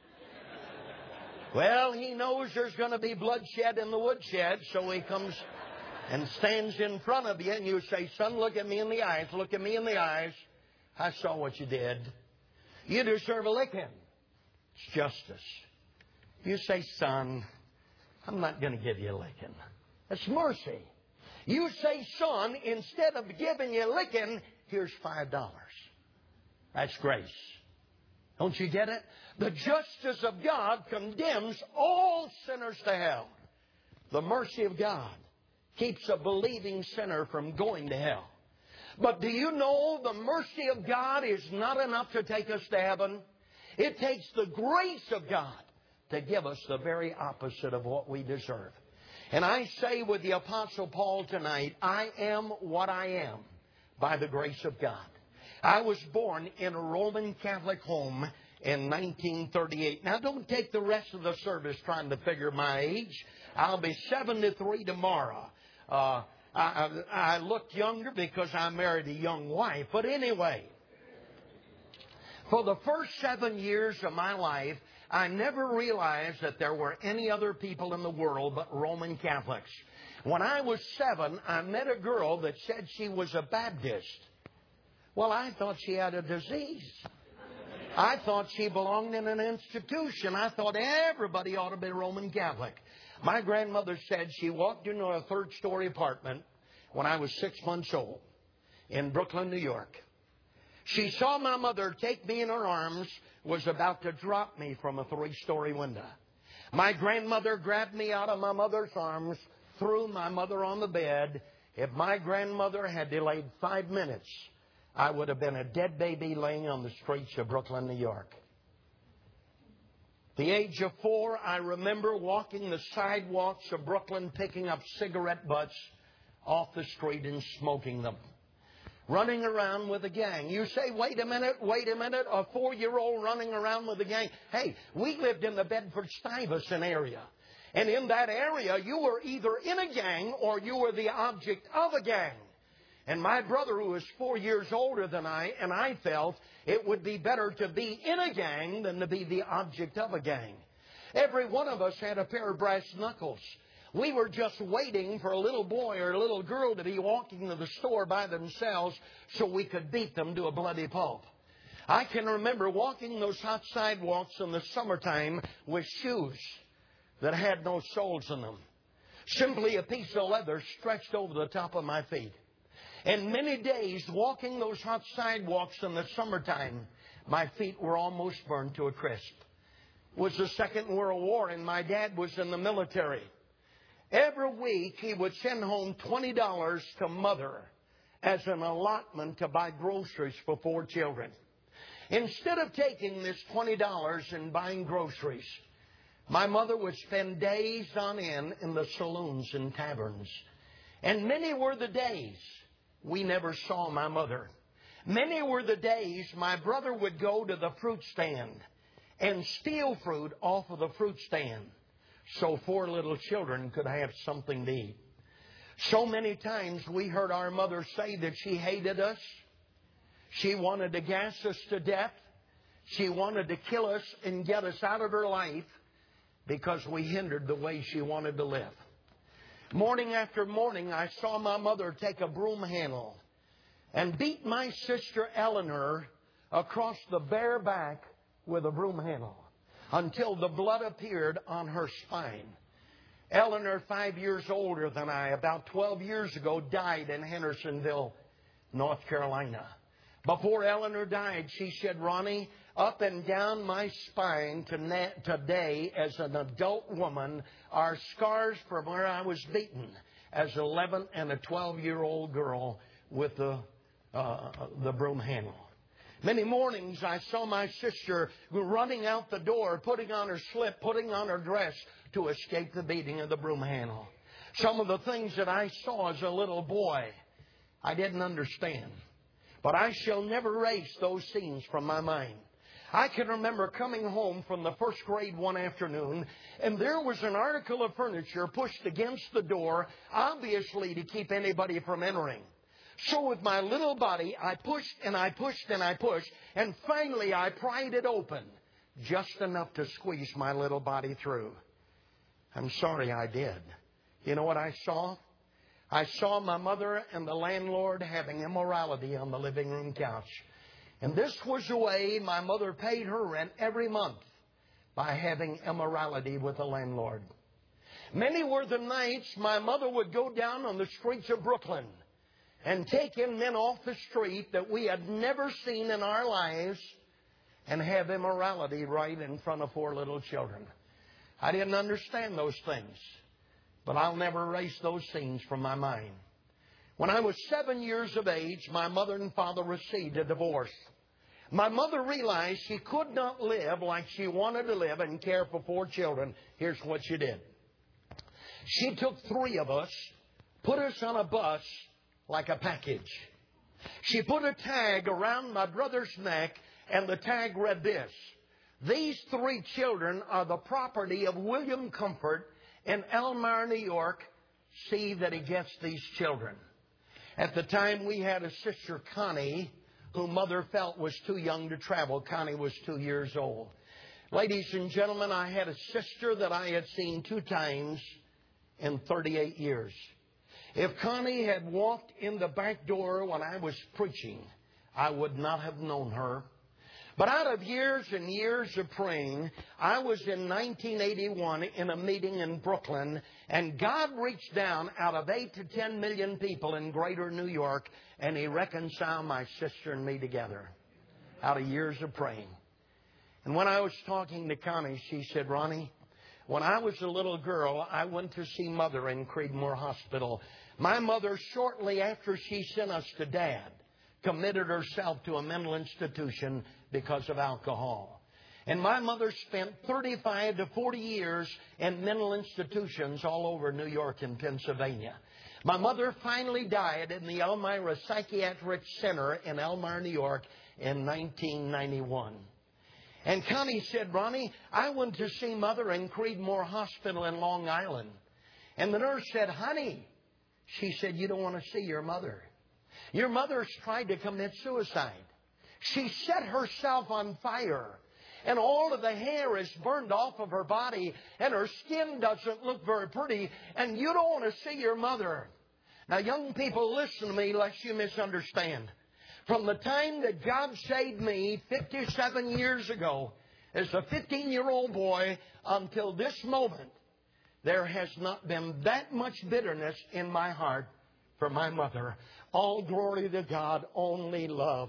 Well, he knows there's going to be bloodshed in the woodshed, so he comes and stands in front of you and you say, Son, look at me in the eyes. Look at me in the eyes. I saw what you did. You deserve a licking. It's justice. You say, Son, I'm not going to give you a licking. That's mercy. You say, Son, instead of giving you a licking, here's $5. That's grace. Don't you get it? The justice of God condemns all sinners to hell. The mercy of God keeps a believing sinner from going to hell. But do you know the mercy of God is not enough to take us to heaven? It takes the grace of God to give us the very opposite of what we deserve. And I say with the Apostle Paul tonight, I am what I am by the grace of God. I was born in a Roman Catholic home in 1938. Now, don't take the rest of the service trying to figure my age. I'll be 73 tomorrow. I look younger because I married a young wife. But anyway, for the first 7 years of my life, I never realized that there were any other people in the world but Roman Catholics. When I was 7, I met a girl that said she was a Baptist. Well, I thought she had a disease. I thought she belonged in an institution. I thought everybody ought to be Roman Catholic. My grandmother said she walked into a third-story apartment when I was 6 months old in Brooklyn, New York. She saw my mother take me in her arms, was about to drop me from a 3-story window. My grandmother grabbed me out of my mother's arms, threw my mother on the bed. If my grandmother had delayed 5 minutes, I would have been a dead baby laying on the streets of Brooklyn, New York. The age of 4, I remember walking the sidewalks of Brooklyn, picking up cigarette butts off the street and smoking them. Running around with a gang. You say, wait a minute, a 4-year-old running around with a gang. Hey, we lived in the Bedford-Stuyvesant area. And in that area, you were either in a gang or you were the object of a gang. And my brother, who was 4 years older than I felt it would be better to be in a gang than to be the object of a gang. Every one of us had a pair of brass knuckles. We were just waiting for a little boy or a little girl to be walking to the store by themselves so we could beat them to a bloody pulp. I can remember walking those hot sidewalks in the summertime with shoes that had no soles in them. Simply a piece of leather stretched over the top of my feet. And many days walking those hot sidewalks in the summertime, my feet were almost burned to a crisp. It was the Second World War and my dad was in the military. Every week he would send home $20 to Mother as an allotment to buy groceries for 4 children. Instead of taking this $20 and buying groceries, my mother would spend days on end in the saloons and taverns. And many were the days we never saw my mother. Many were the days my brother would go to the fruit stand and steal fruit off of the fruit stand so 4 little children could have something to eat. So many times we heard our mother say that she hated us. She wanted to gas us to death. She wanted to kill us and get us out of her life because we hindered the way she wanted to live. Morning after morning, I saw my mother take a broom handle and beat my sister Eleanor across the bare back with a broom handle until the blood appeared on her spine. Eleanor, 5 years older than I, about 12 years ago, died in Hendersonville, North Carolina. Before Eleanor died, she said, "Ronnie, up and down my spine today as an adult woman are scars from where I was beaten as an 11 and a 12-year-old girl with the broom handle." Many mornings I saw my sister running out the door, putting on her slip, putting on her dress to escape the beating of the broom handle. Some of the things that I saw as a little boy, I didn't understand. But I shall never erase those scenes from my mind. I can remember coming home from the first grade one afternoon, and there was an article of furniture pushed against the door, obviously to keep anybody from entering. So with my little body, I pushed and I pushed and I pushed, and finally I pried it open, just enough to squeeze my little body through. I'm sorry I did. You know what I saw? I saw my mother and the landlord having immorality on the living room couch. And this was the way my mother paid her rent every month, by having immorality with the landlord. Many were the nights my mother would go down on the streets of Brooklyn and take in men off the street that we had never seen in our lives and have immorality right in front of 4 little children. I didn't understand those things, but I'll never erase those scenes from my mind. When I was 7 years of age, my mother and father received a divorce. My mother realized she could not live like she wanted to live and care for 4 children. Here's what she did. She took 3 of us, put us on a bus like a package. She put a tag around my brother's neck, and the tag read this: "These 3 children are the property of William Comfort in Elmira, New York. See that he gets these children." At the time, we had a sister, Connie, who Mother felt was too young to travel. Connie was 2 years old. Ladies and gentlemen, I had a sister that I had seen 2 times in 38 years. If Connie had walked in the back door when I was preaching, I would not have known her. But out of years and years of praying, I was in 1981 in a meeting in Brooklyn, and God reached down out of 8 to 10 million people in greater New York, and He reconciled my sister and me together out of years of praying. And when I was talking to Connie, she said, "Ronnie, when I was a little girl, I went to see Mother in Creedmoor Hospital. My mother, shortly after she sent us to Dad, committed herself to a mental institution because of alcohol. And my mother spent 35 to 40 years in mental institutions all over New York and Pennsylvania. My mother finally died in the Elmira Psychiatric Center in Elmira, New York in 1991. And Connie said, "Ronnie, I went to see Mother in Creedmoor Hospital in Long Island. And the nurse said, 'Honey,' she said, 'you don't want to see your mother. Your mother's tried to commit suicide. She set herself on fire, and all of the hair is burned off of her body, and her skin doesn't look very pretty, and you don't want to see your mother.'" Now, young people, listen to me lest you misunderstand. From the time that God saved me 57 years ago as a 15-year-old boy until this moment, there has not been that much bitterness in my heart for my mother. All glory to God, only love.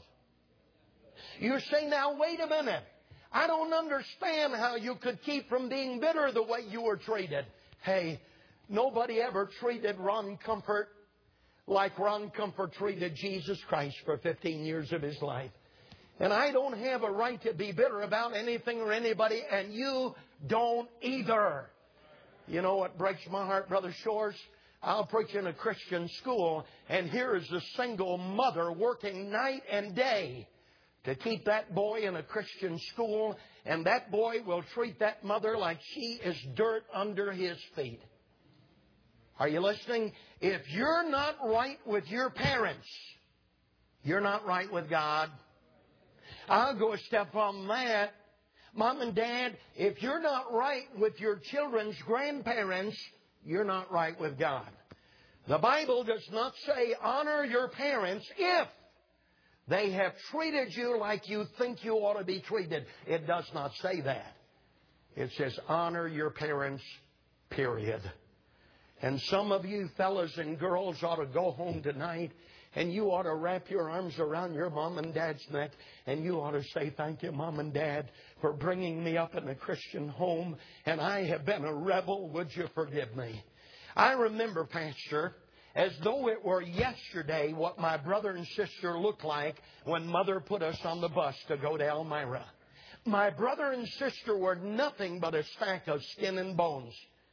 You say, "Now, wait a minute. I don't understand how you could keep from being bitter the way you were treated." Hey, nobody ever treated Ron Comfort like Ron Comfort treated Jesus Christ for 15 years of his life. And I don't have a right to be bitter about anything or anybody, and you don't either. You know what breaks my heart, Brother Shores? I'll preach in a Christian school, and here is a single mother working night and day to keep that boy in a Christian school, and that boy will treat that mother like she is dirt under his feet. Are you listening? If you're not right with your parents, you're not right with God. I'll go a step on that. Mom and Dad, if you're not right with your children's grandparents, you're not right with God. The Bible does not say honor your parents if they have treated you like you think you ought to be treated. It does not say that. It says honor your parents, period. And some of you fellas and girls ought to go home tonight and you ought to wrap your arms around your mom and dad's neck and you ought to say, thank you, Mom and Dad, for bringing me up in a Christian home, and I have been a rebel. Would you forgive me? I remember, Pastor, as though it were yesterday, what my brother and sister looked like when Mother put us on the bus to go to Elmira. My brother and sister were nothing but a stack of skin and bones.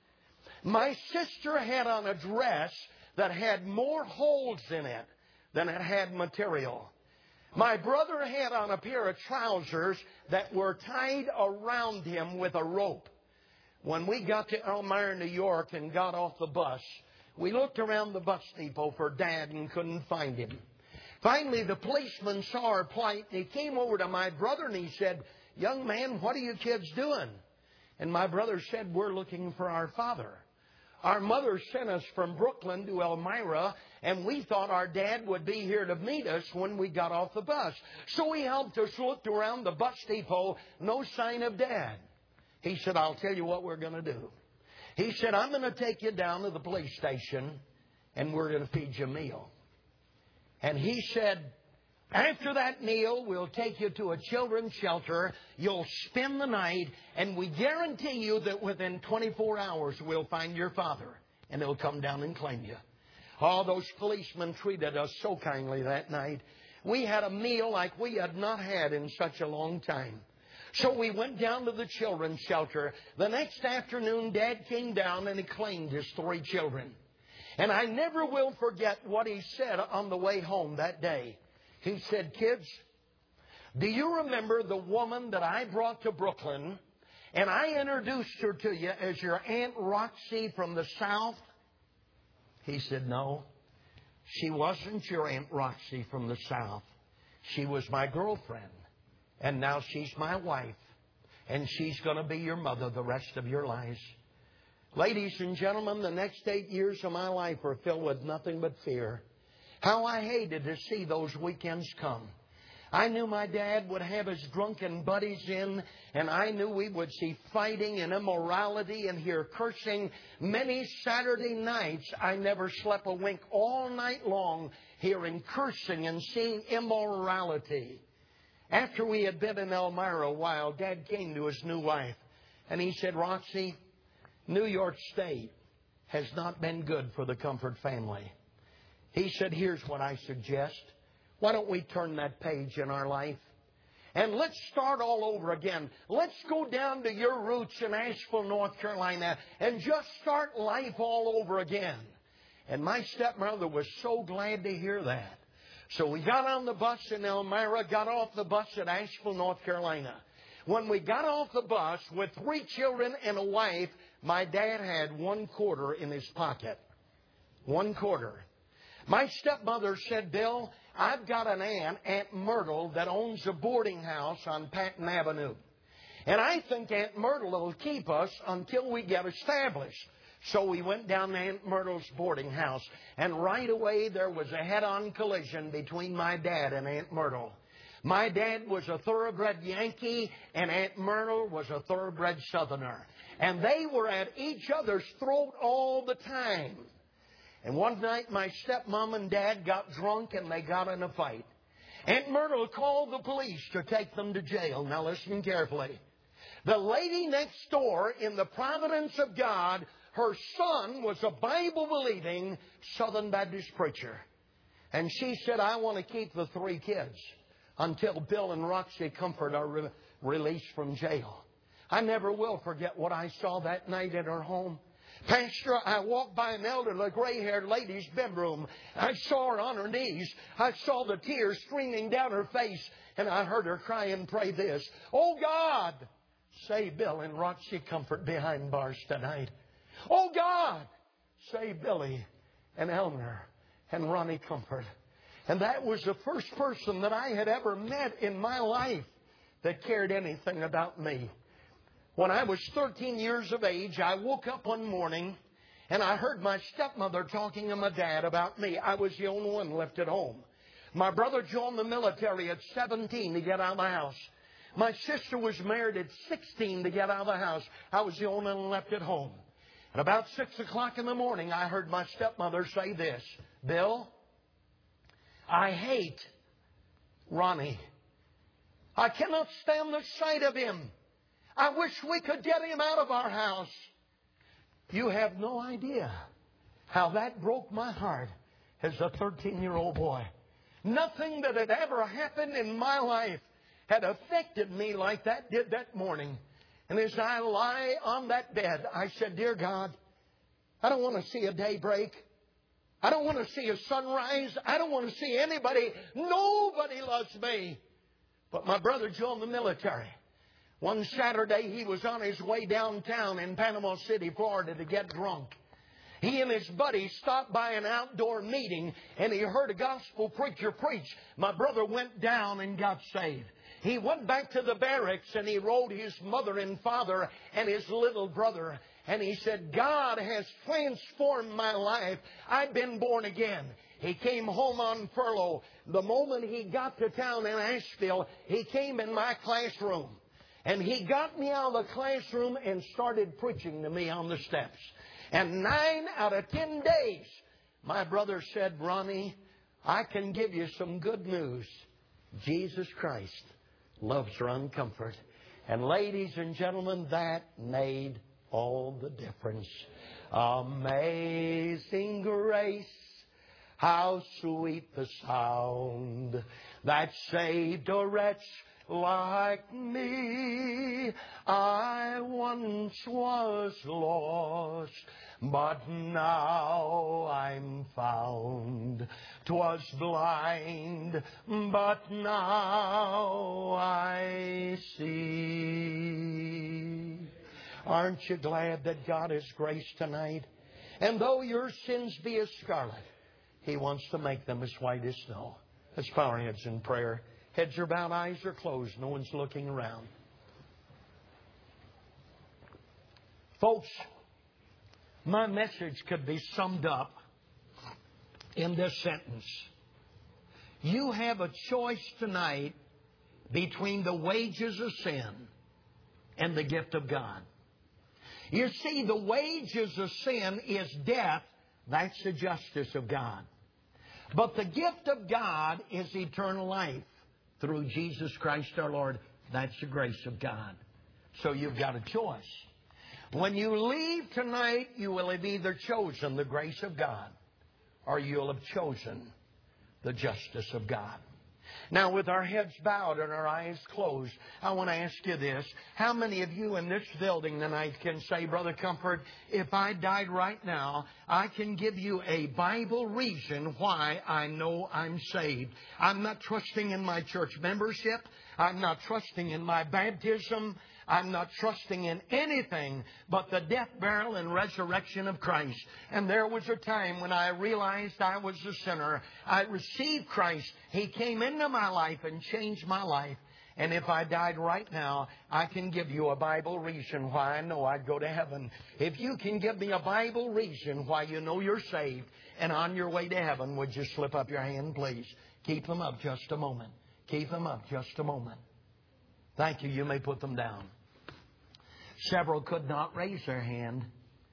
My sister had on a dress that had more holes in it than it had material. My brother had on a pair of trousers that were tied around him with a rope. When we got to Elmira, New York, and got off the bus, we looked around the bus depot for Dad and couldn't find him. Finally, the policeman saw our plight, and he came over to my brother and he said, young man, what are you kids doing? And my brother said, we're looking for our father. Our mother sent us from Brooklyn to Elmira, and we thought our dad would be here to meet us when we got off the bus. So he helped us look around the bus depot, no sign of Dad. He said, I'll tell you what we're going to do. He said, I'm going to take you down to the police station, and we're going to feed you a meal. And he said, after that meal, we'll take you to a children's shelter. You'll spend the night, and we guarantee you that within 24 hours, we'll find your father, and he'll come down and claim you. Oh, those policemen treated us so kindly that night. We had a meal like we had not had in such a long time. So we went down to the children's shelter. The next afternoon, Dad came down and he claimed his 3 children. And I never will forget what he said on the way home that day. He said, kids, do you remember the woman that I brought to Brooklyn and I introduced her to you as your Aunt Roxy from the South? He said, no, she wasn't your Aunt Roxy from the South. She was my girlfriend. And now she's my wife. And she's going to be your mother the rest of your lives. Ladies and gentlemen, the next 8 years of my life are filled with nothing but fear. How I hated to see those weekends come. I knew my dad would have his drunken buddies in, and I knew we would see fighting and immorality and hear cursing. Many Saturday nights, I never slept a wink all night long, hearing cursing and seeing immorality. After we had been in Elmira a while, Dad came to his new wife, and he said, Roxy, New York State has not been good for the Comfort family. He said, here's what I suggest. Why don't we turn that page in our life? And let's start all over again. Let's go down to your roots in Asheville, North Carolina, and just start life all over again. And my stepmother was so glad to hear that. So we got on the bus in Elmira, got off the bus at Asheville, North Carolina. When we got off the bus with 3 children and a wife, my dad had $1 in his pocket. $1. My stepmother said, Bill, I've got an aunt, Aunt Myrtle, that owns a boarding house on Patton Avenue. And I think Aunt Myrtle will keep us until we get established. So we went down to Aunt Myrtle's boarding house. And right away there was a head-on collision between my dad and Aunt Myrtle. My dad was a thoroughbred Yankee and Aunt Myrtle was a thoroughbred Southerner. And they were at each other's throat all the time. And one night my stepmom and dad got drunk and they got in a fight. Aunt Myrtle called the police to take them to jail. Now listen carefully. The lady next door, in the providence of God, her son was a Bible-believing Southern Baptist preacher. And she said, I want to keep the 3 kids until Bill and Roxy Comfort are released from jail. I never will forget what I saw that night in her home. Pastor, I walked by an elderly gray-haired lady's bedroom. I saw her on her knees. I saw the tears streaming down her face. And I heard her cry and pray this. Oh, God, save Bill and Roxy Comfort behind bars tonight. Oh, God, save Billy and Eleanor and Ronnie Comfort. And that was the first person that I had ever met in my life that cared anything about me. When I was 13 years of age, I woke up one morning And I heard my stepmother talking to my dad about me. I was the only one left at home. My brother joined the military at 17 to get out of the house. My sister was married at 16 to get out of the house. I was the only one left at home. At about 6 o'clock in the morning, I heard my stepmother say this, Bill, I hate Ronnie. I cannot stand the sight of him. I wish we could get him out of our house. You have no idea how that broke my heart as a 13-year-old boy. Nothing that had ever happened in my life had affected me like that did that morning. And as I lie on that bed, I said, Dear God, I don't want to see a day break. I don't want to see a sunrise. I don't want to see anybody. Nobody loves me. But my brother joined the military. One Saturday, he was on his way downtown in Panama City, Florida, to get drunk. He and his buddy stopped by an outdoor meeting, and he heard a gospel preacher preach. My brother went down and got saved. He went back to the barracks, and he wrote his mother and father and his little brother. And he said, God has transformed my life. I've been born again. He came home on furlough. The moment he got to town in Asheville, he came in my classroom. And he got me out of the classroom and started preaching to me on the steps. And 9 out of 10 days, my brother said, Ronnie, I can give you some good news. Jesus Christ loves Ron Comfort. And ladies and gentlemen, that made all the difference. Amazing grace, how sweet the sound that saved a wretch like me. I once was lost, but now I'm found. 'Twas blind, but now I see. Aren't you glad that God is grace tonight? And though your sins be as scarlet, He wants to make them as white as snow. Let's bow our heads in prayer. Heads are bowed, eyes are closed. No one's looking around. Folks, my message could be summed up in this sentence. You have a choice tonight between the wages of sin and the gift of God. You see, the wages of sin is death. That's the justice of God. But the gift of God is eternal life through Jesus Christ our Lord. That's the grace of God. So you've got a choice. When you leave tonight, you will have either chosen the grace of God or you'll have chosen the justice of God. Now, with our heads bowed and our eyes closed, I want to ask you this. How many of you in this building tonight can say, Brother Comfort, if I died right now, I can give you a Bible reason why I know I'm saved. I'm not trusting in my church membership. I'm not trusting in my baptism. I'm not trusting in anything but the death, burial, and resurrection of Christ. And there was a time when I realized I was a sinner. I received Christ. He came into my life and changed my life. And if I died right now, I can give you a Bible reason why I know I'd go to heaven. If you can give me a Bible reason why you know you're saved and on your way to heaven, would you slip up your hand, please? Keep them up just a moment. Keep them up just a moment. Thank you. You may put them down. Several could not raise their hand.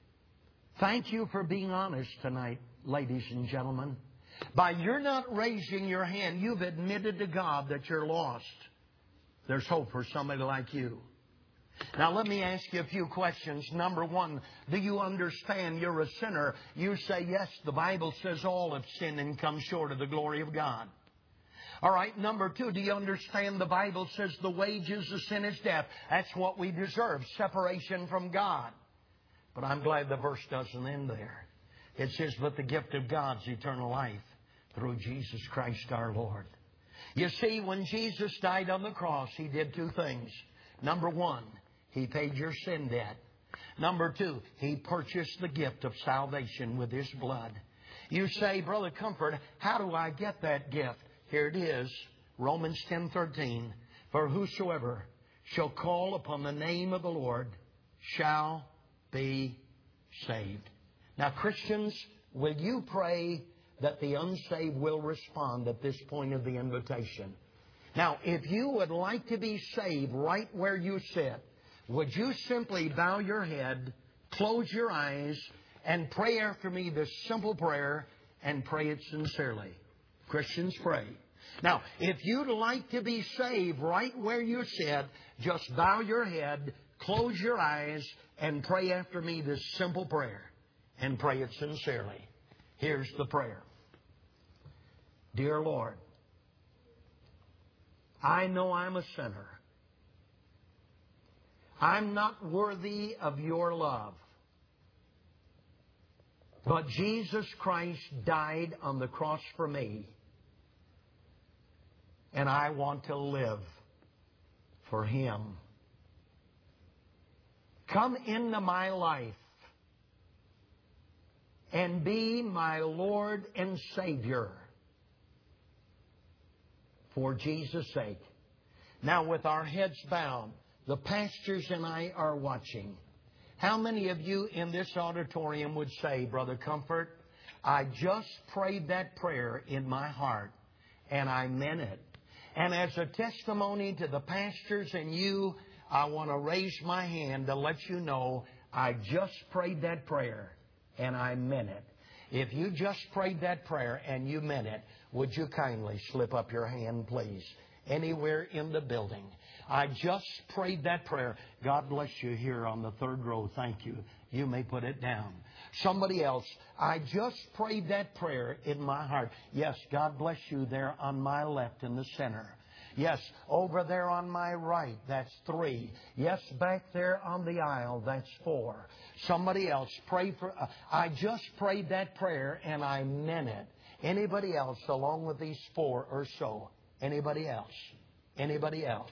Thank you for being honest tonight, ladies and gentlemen. By your not raising your hand, you've admitted to God that you're lost. There's hope for somebody like you. Now, let me ask you a few questions. Number one, do you understand you're a sinner? You say, yes, the Bible says all have sinned and come short of the glory of God. All right, number two, do you understand the Bible says the wages of sin is death? That's what we deserve, separation from God. But I'm glad the verse doesn't end there. It says, but the gift of God's eternal life through Jesus Christ our Lord. You see, when Jesus died on the cross, He did two things. Number one, He paid your sin debt. Number two, He purchased the gift of salvation with His blood. You say, Brother Comfort, how do I get that gift? Here it is, Romans 10:13. For whosoever shall call upon the name of the Lord shall be saved. Now, Christians, will you pray that the unsaved will respond at this point of the invitation? Now, if you would like to be saved right where you sit, would you simply bow your head, close your eyes, and pray after me this simple prayer, and pray it sincerely? Christians, pray. Now, if you'd like to be saved right where you sit, just bow your head, close your eyes, and pray after me this simple prayer, and pray it sincerely. Here's the prayer. Dear Lord, I know I'm a sinner. I'm not worthy of your love. But Jesus Christ died on the cross for me. And I want to live for Him. Come into my life and be my Lord and Savior for Jesus' sake. Now, with our heads bowed, the pastors and I are watching. How many of you in this auditorium would say, Brother Comfort, I just prayed that prayer in my heart, and I meant it. And as a testimony to the pastors and you, I want to raise my hand to let you know I just prayed that prayer, and I meant it. If you just prayed that prayer and you meant it, would you kindly slip up your hand, please? Anywhere in the building. I just prayed that prayer. God bless you here on the third row. Thank you. You may put it down. Somebody else, I just prayed that prayer in my heart. Yes, God bless you there on my left in the center. Yes, over there on my right, that's 3. Yes, back there on the aisle, that's 4. Somebody else, pray for... I just prayed that prayer and I meant it. Anybody else along with these 4 or so? Anybody else? Anybody else?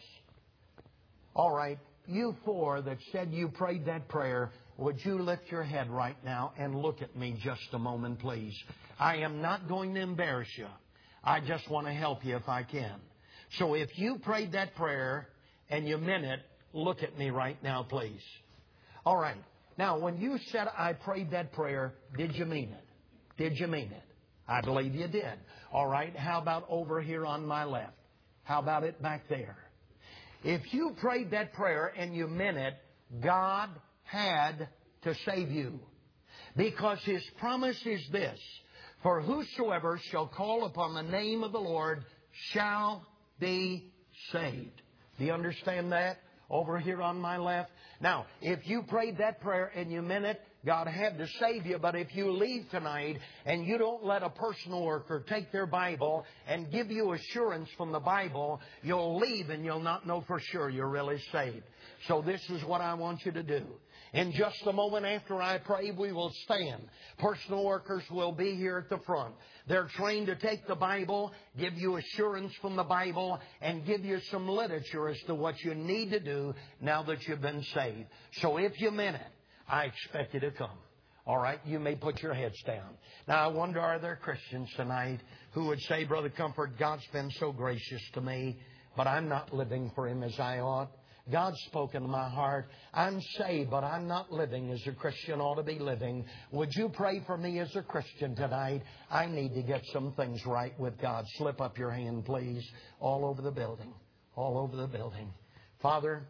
All right, you 4 that said you prayed that prayer, would you lift your head right now and look at me just a moment, please? I am not going to embarrass you. I just want to help you if I can. So if you prayed that prayer and you meant it, look at me right now, please. All right. Now, when you said I prayed that prayer, did you mean it? Did you mean it? I believe you did. All right. How about over here on my left? How about it back there? If you prayed that prayer and you meant it, God had to save you. Because His promise is this: for whosoever shall call upon the name of the Lord shall be saved. Do you understand that? Over here on my left. Now, if you prayed that prayer and you meant it, God had to save you. But if you leave tonight and you don't let a personal worker take their Bible and give you assurance from the Bible, you'll leave and you'll not know for sure you're really saved. So this is what I want you to do. In just a moment after I pray, we will stand. Personal workers will be here at the front. They're trained to take the Bible, give you assurance from the Bible, and give you some literature as to what you need to do now that you've been saved. So if you meant it, I expect you to come. All right, you may put your heads down. Now, I wonder, are there Christians tonight who would say, Brother Comfort, God's been so gracious to me, but I'm not living for Him as I ought. God's spoken to my heart. I'm saved, but I'm not living as a Christian ought to be living. Would you pray for me as a Christian tonight? I need to get some things right with God. Slip up your hand, please, all over the building. All over the building. Father,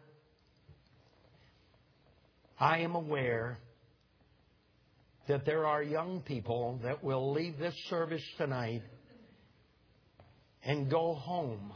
I am aware that there are young people that will leave this service tonight and go home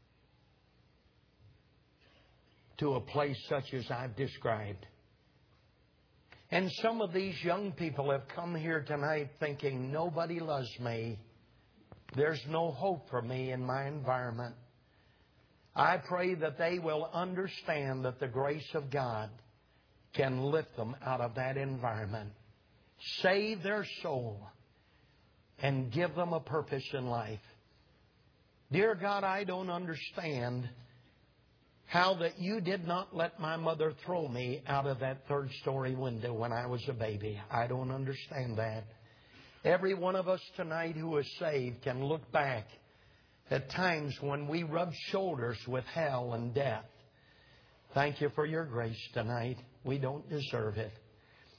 to a place such as I've described. And some of these young people have come here tonight thinking, nobody loves me. There's no hope for me in my environment. I pray that they will understand that the grace of God can lift them out of that environment, save their soul, and give them a purpose in life. Dear God, I don't understand how that you did not let my mother throw me out of that third-story window when I was a baby. I don't understand that. Every one of us tonight who is saved can look back at times when we rubbed shoulders with hell and death. Thank you for your grace tonight. We don't deserve it.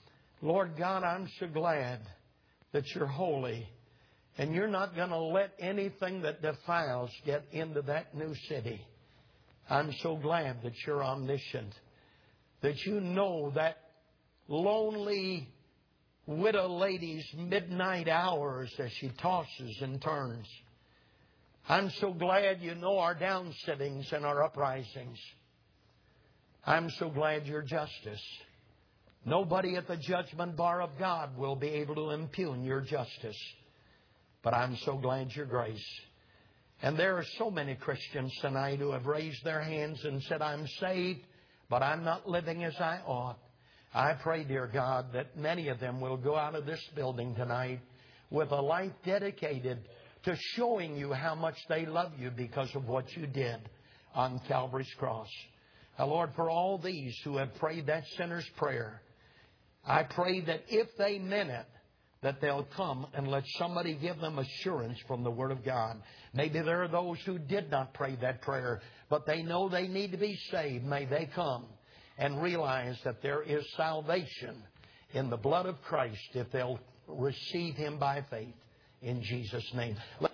Lord God, I'm so glad that You're holy. And You're not going to let anything that defiles get into that new city. I'm so glad that You're omniscient. That You know that lonely widow lady's midnight hours as she tosses and turns. I'm so glad You know our downsittings and our uprisings. I'm so glad Your justice. Nobody at the judgment bar of God will be able to impugn Your justice. But I'm so glad Your grace. And there are so many Christians tonight who have raised their hands and said, I'm saved, but I'm not living as I ought. I pray, dear God, that many of them will go out of this building tonight with a life dedicated to showing You how much they love You because of what You did on Calvary's cross. Now, Lord, for all these who have prayed that sinner's prayer, I pray that if they meant it, that they'll come and let somebody give them assurance from the Word of God. Maybe there are those who did not pray that prayer, but they know they need to be saved. May they come and realize that there is salvation in the blood of Christ if they'll receive Him by faith in Jesus' name.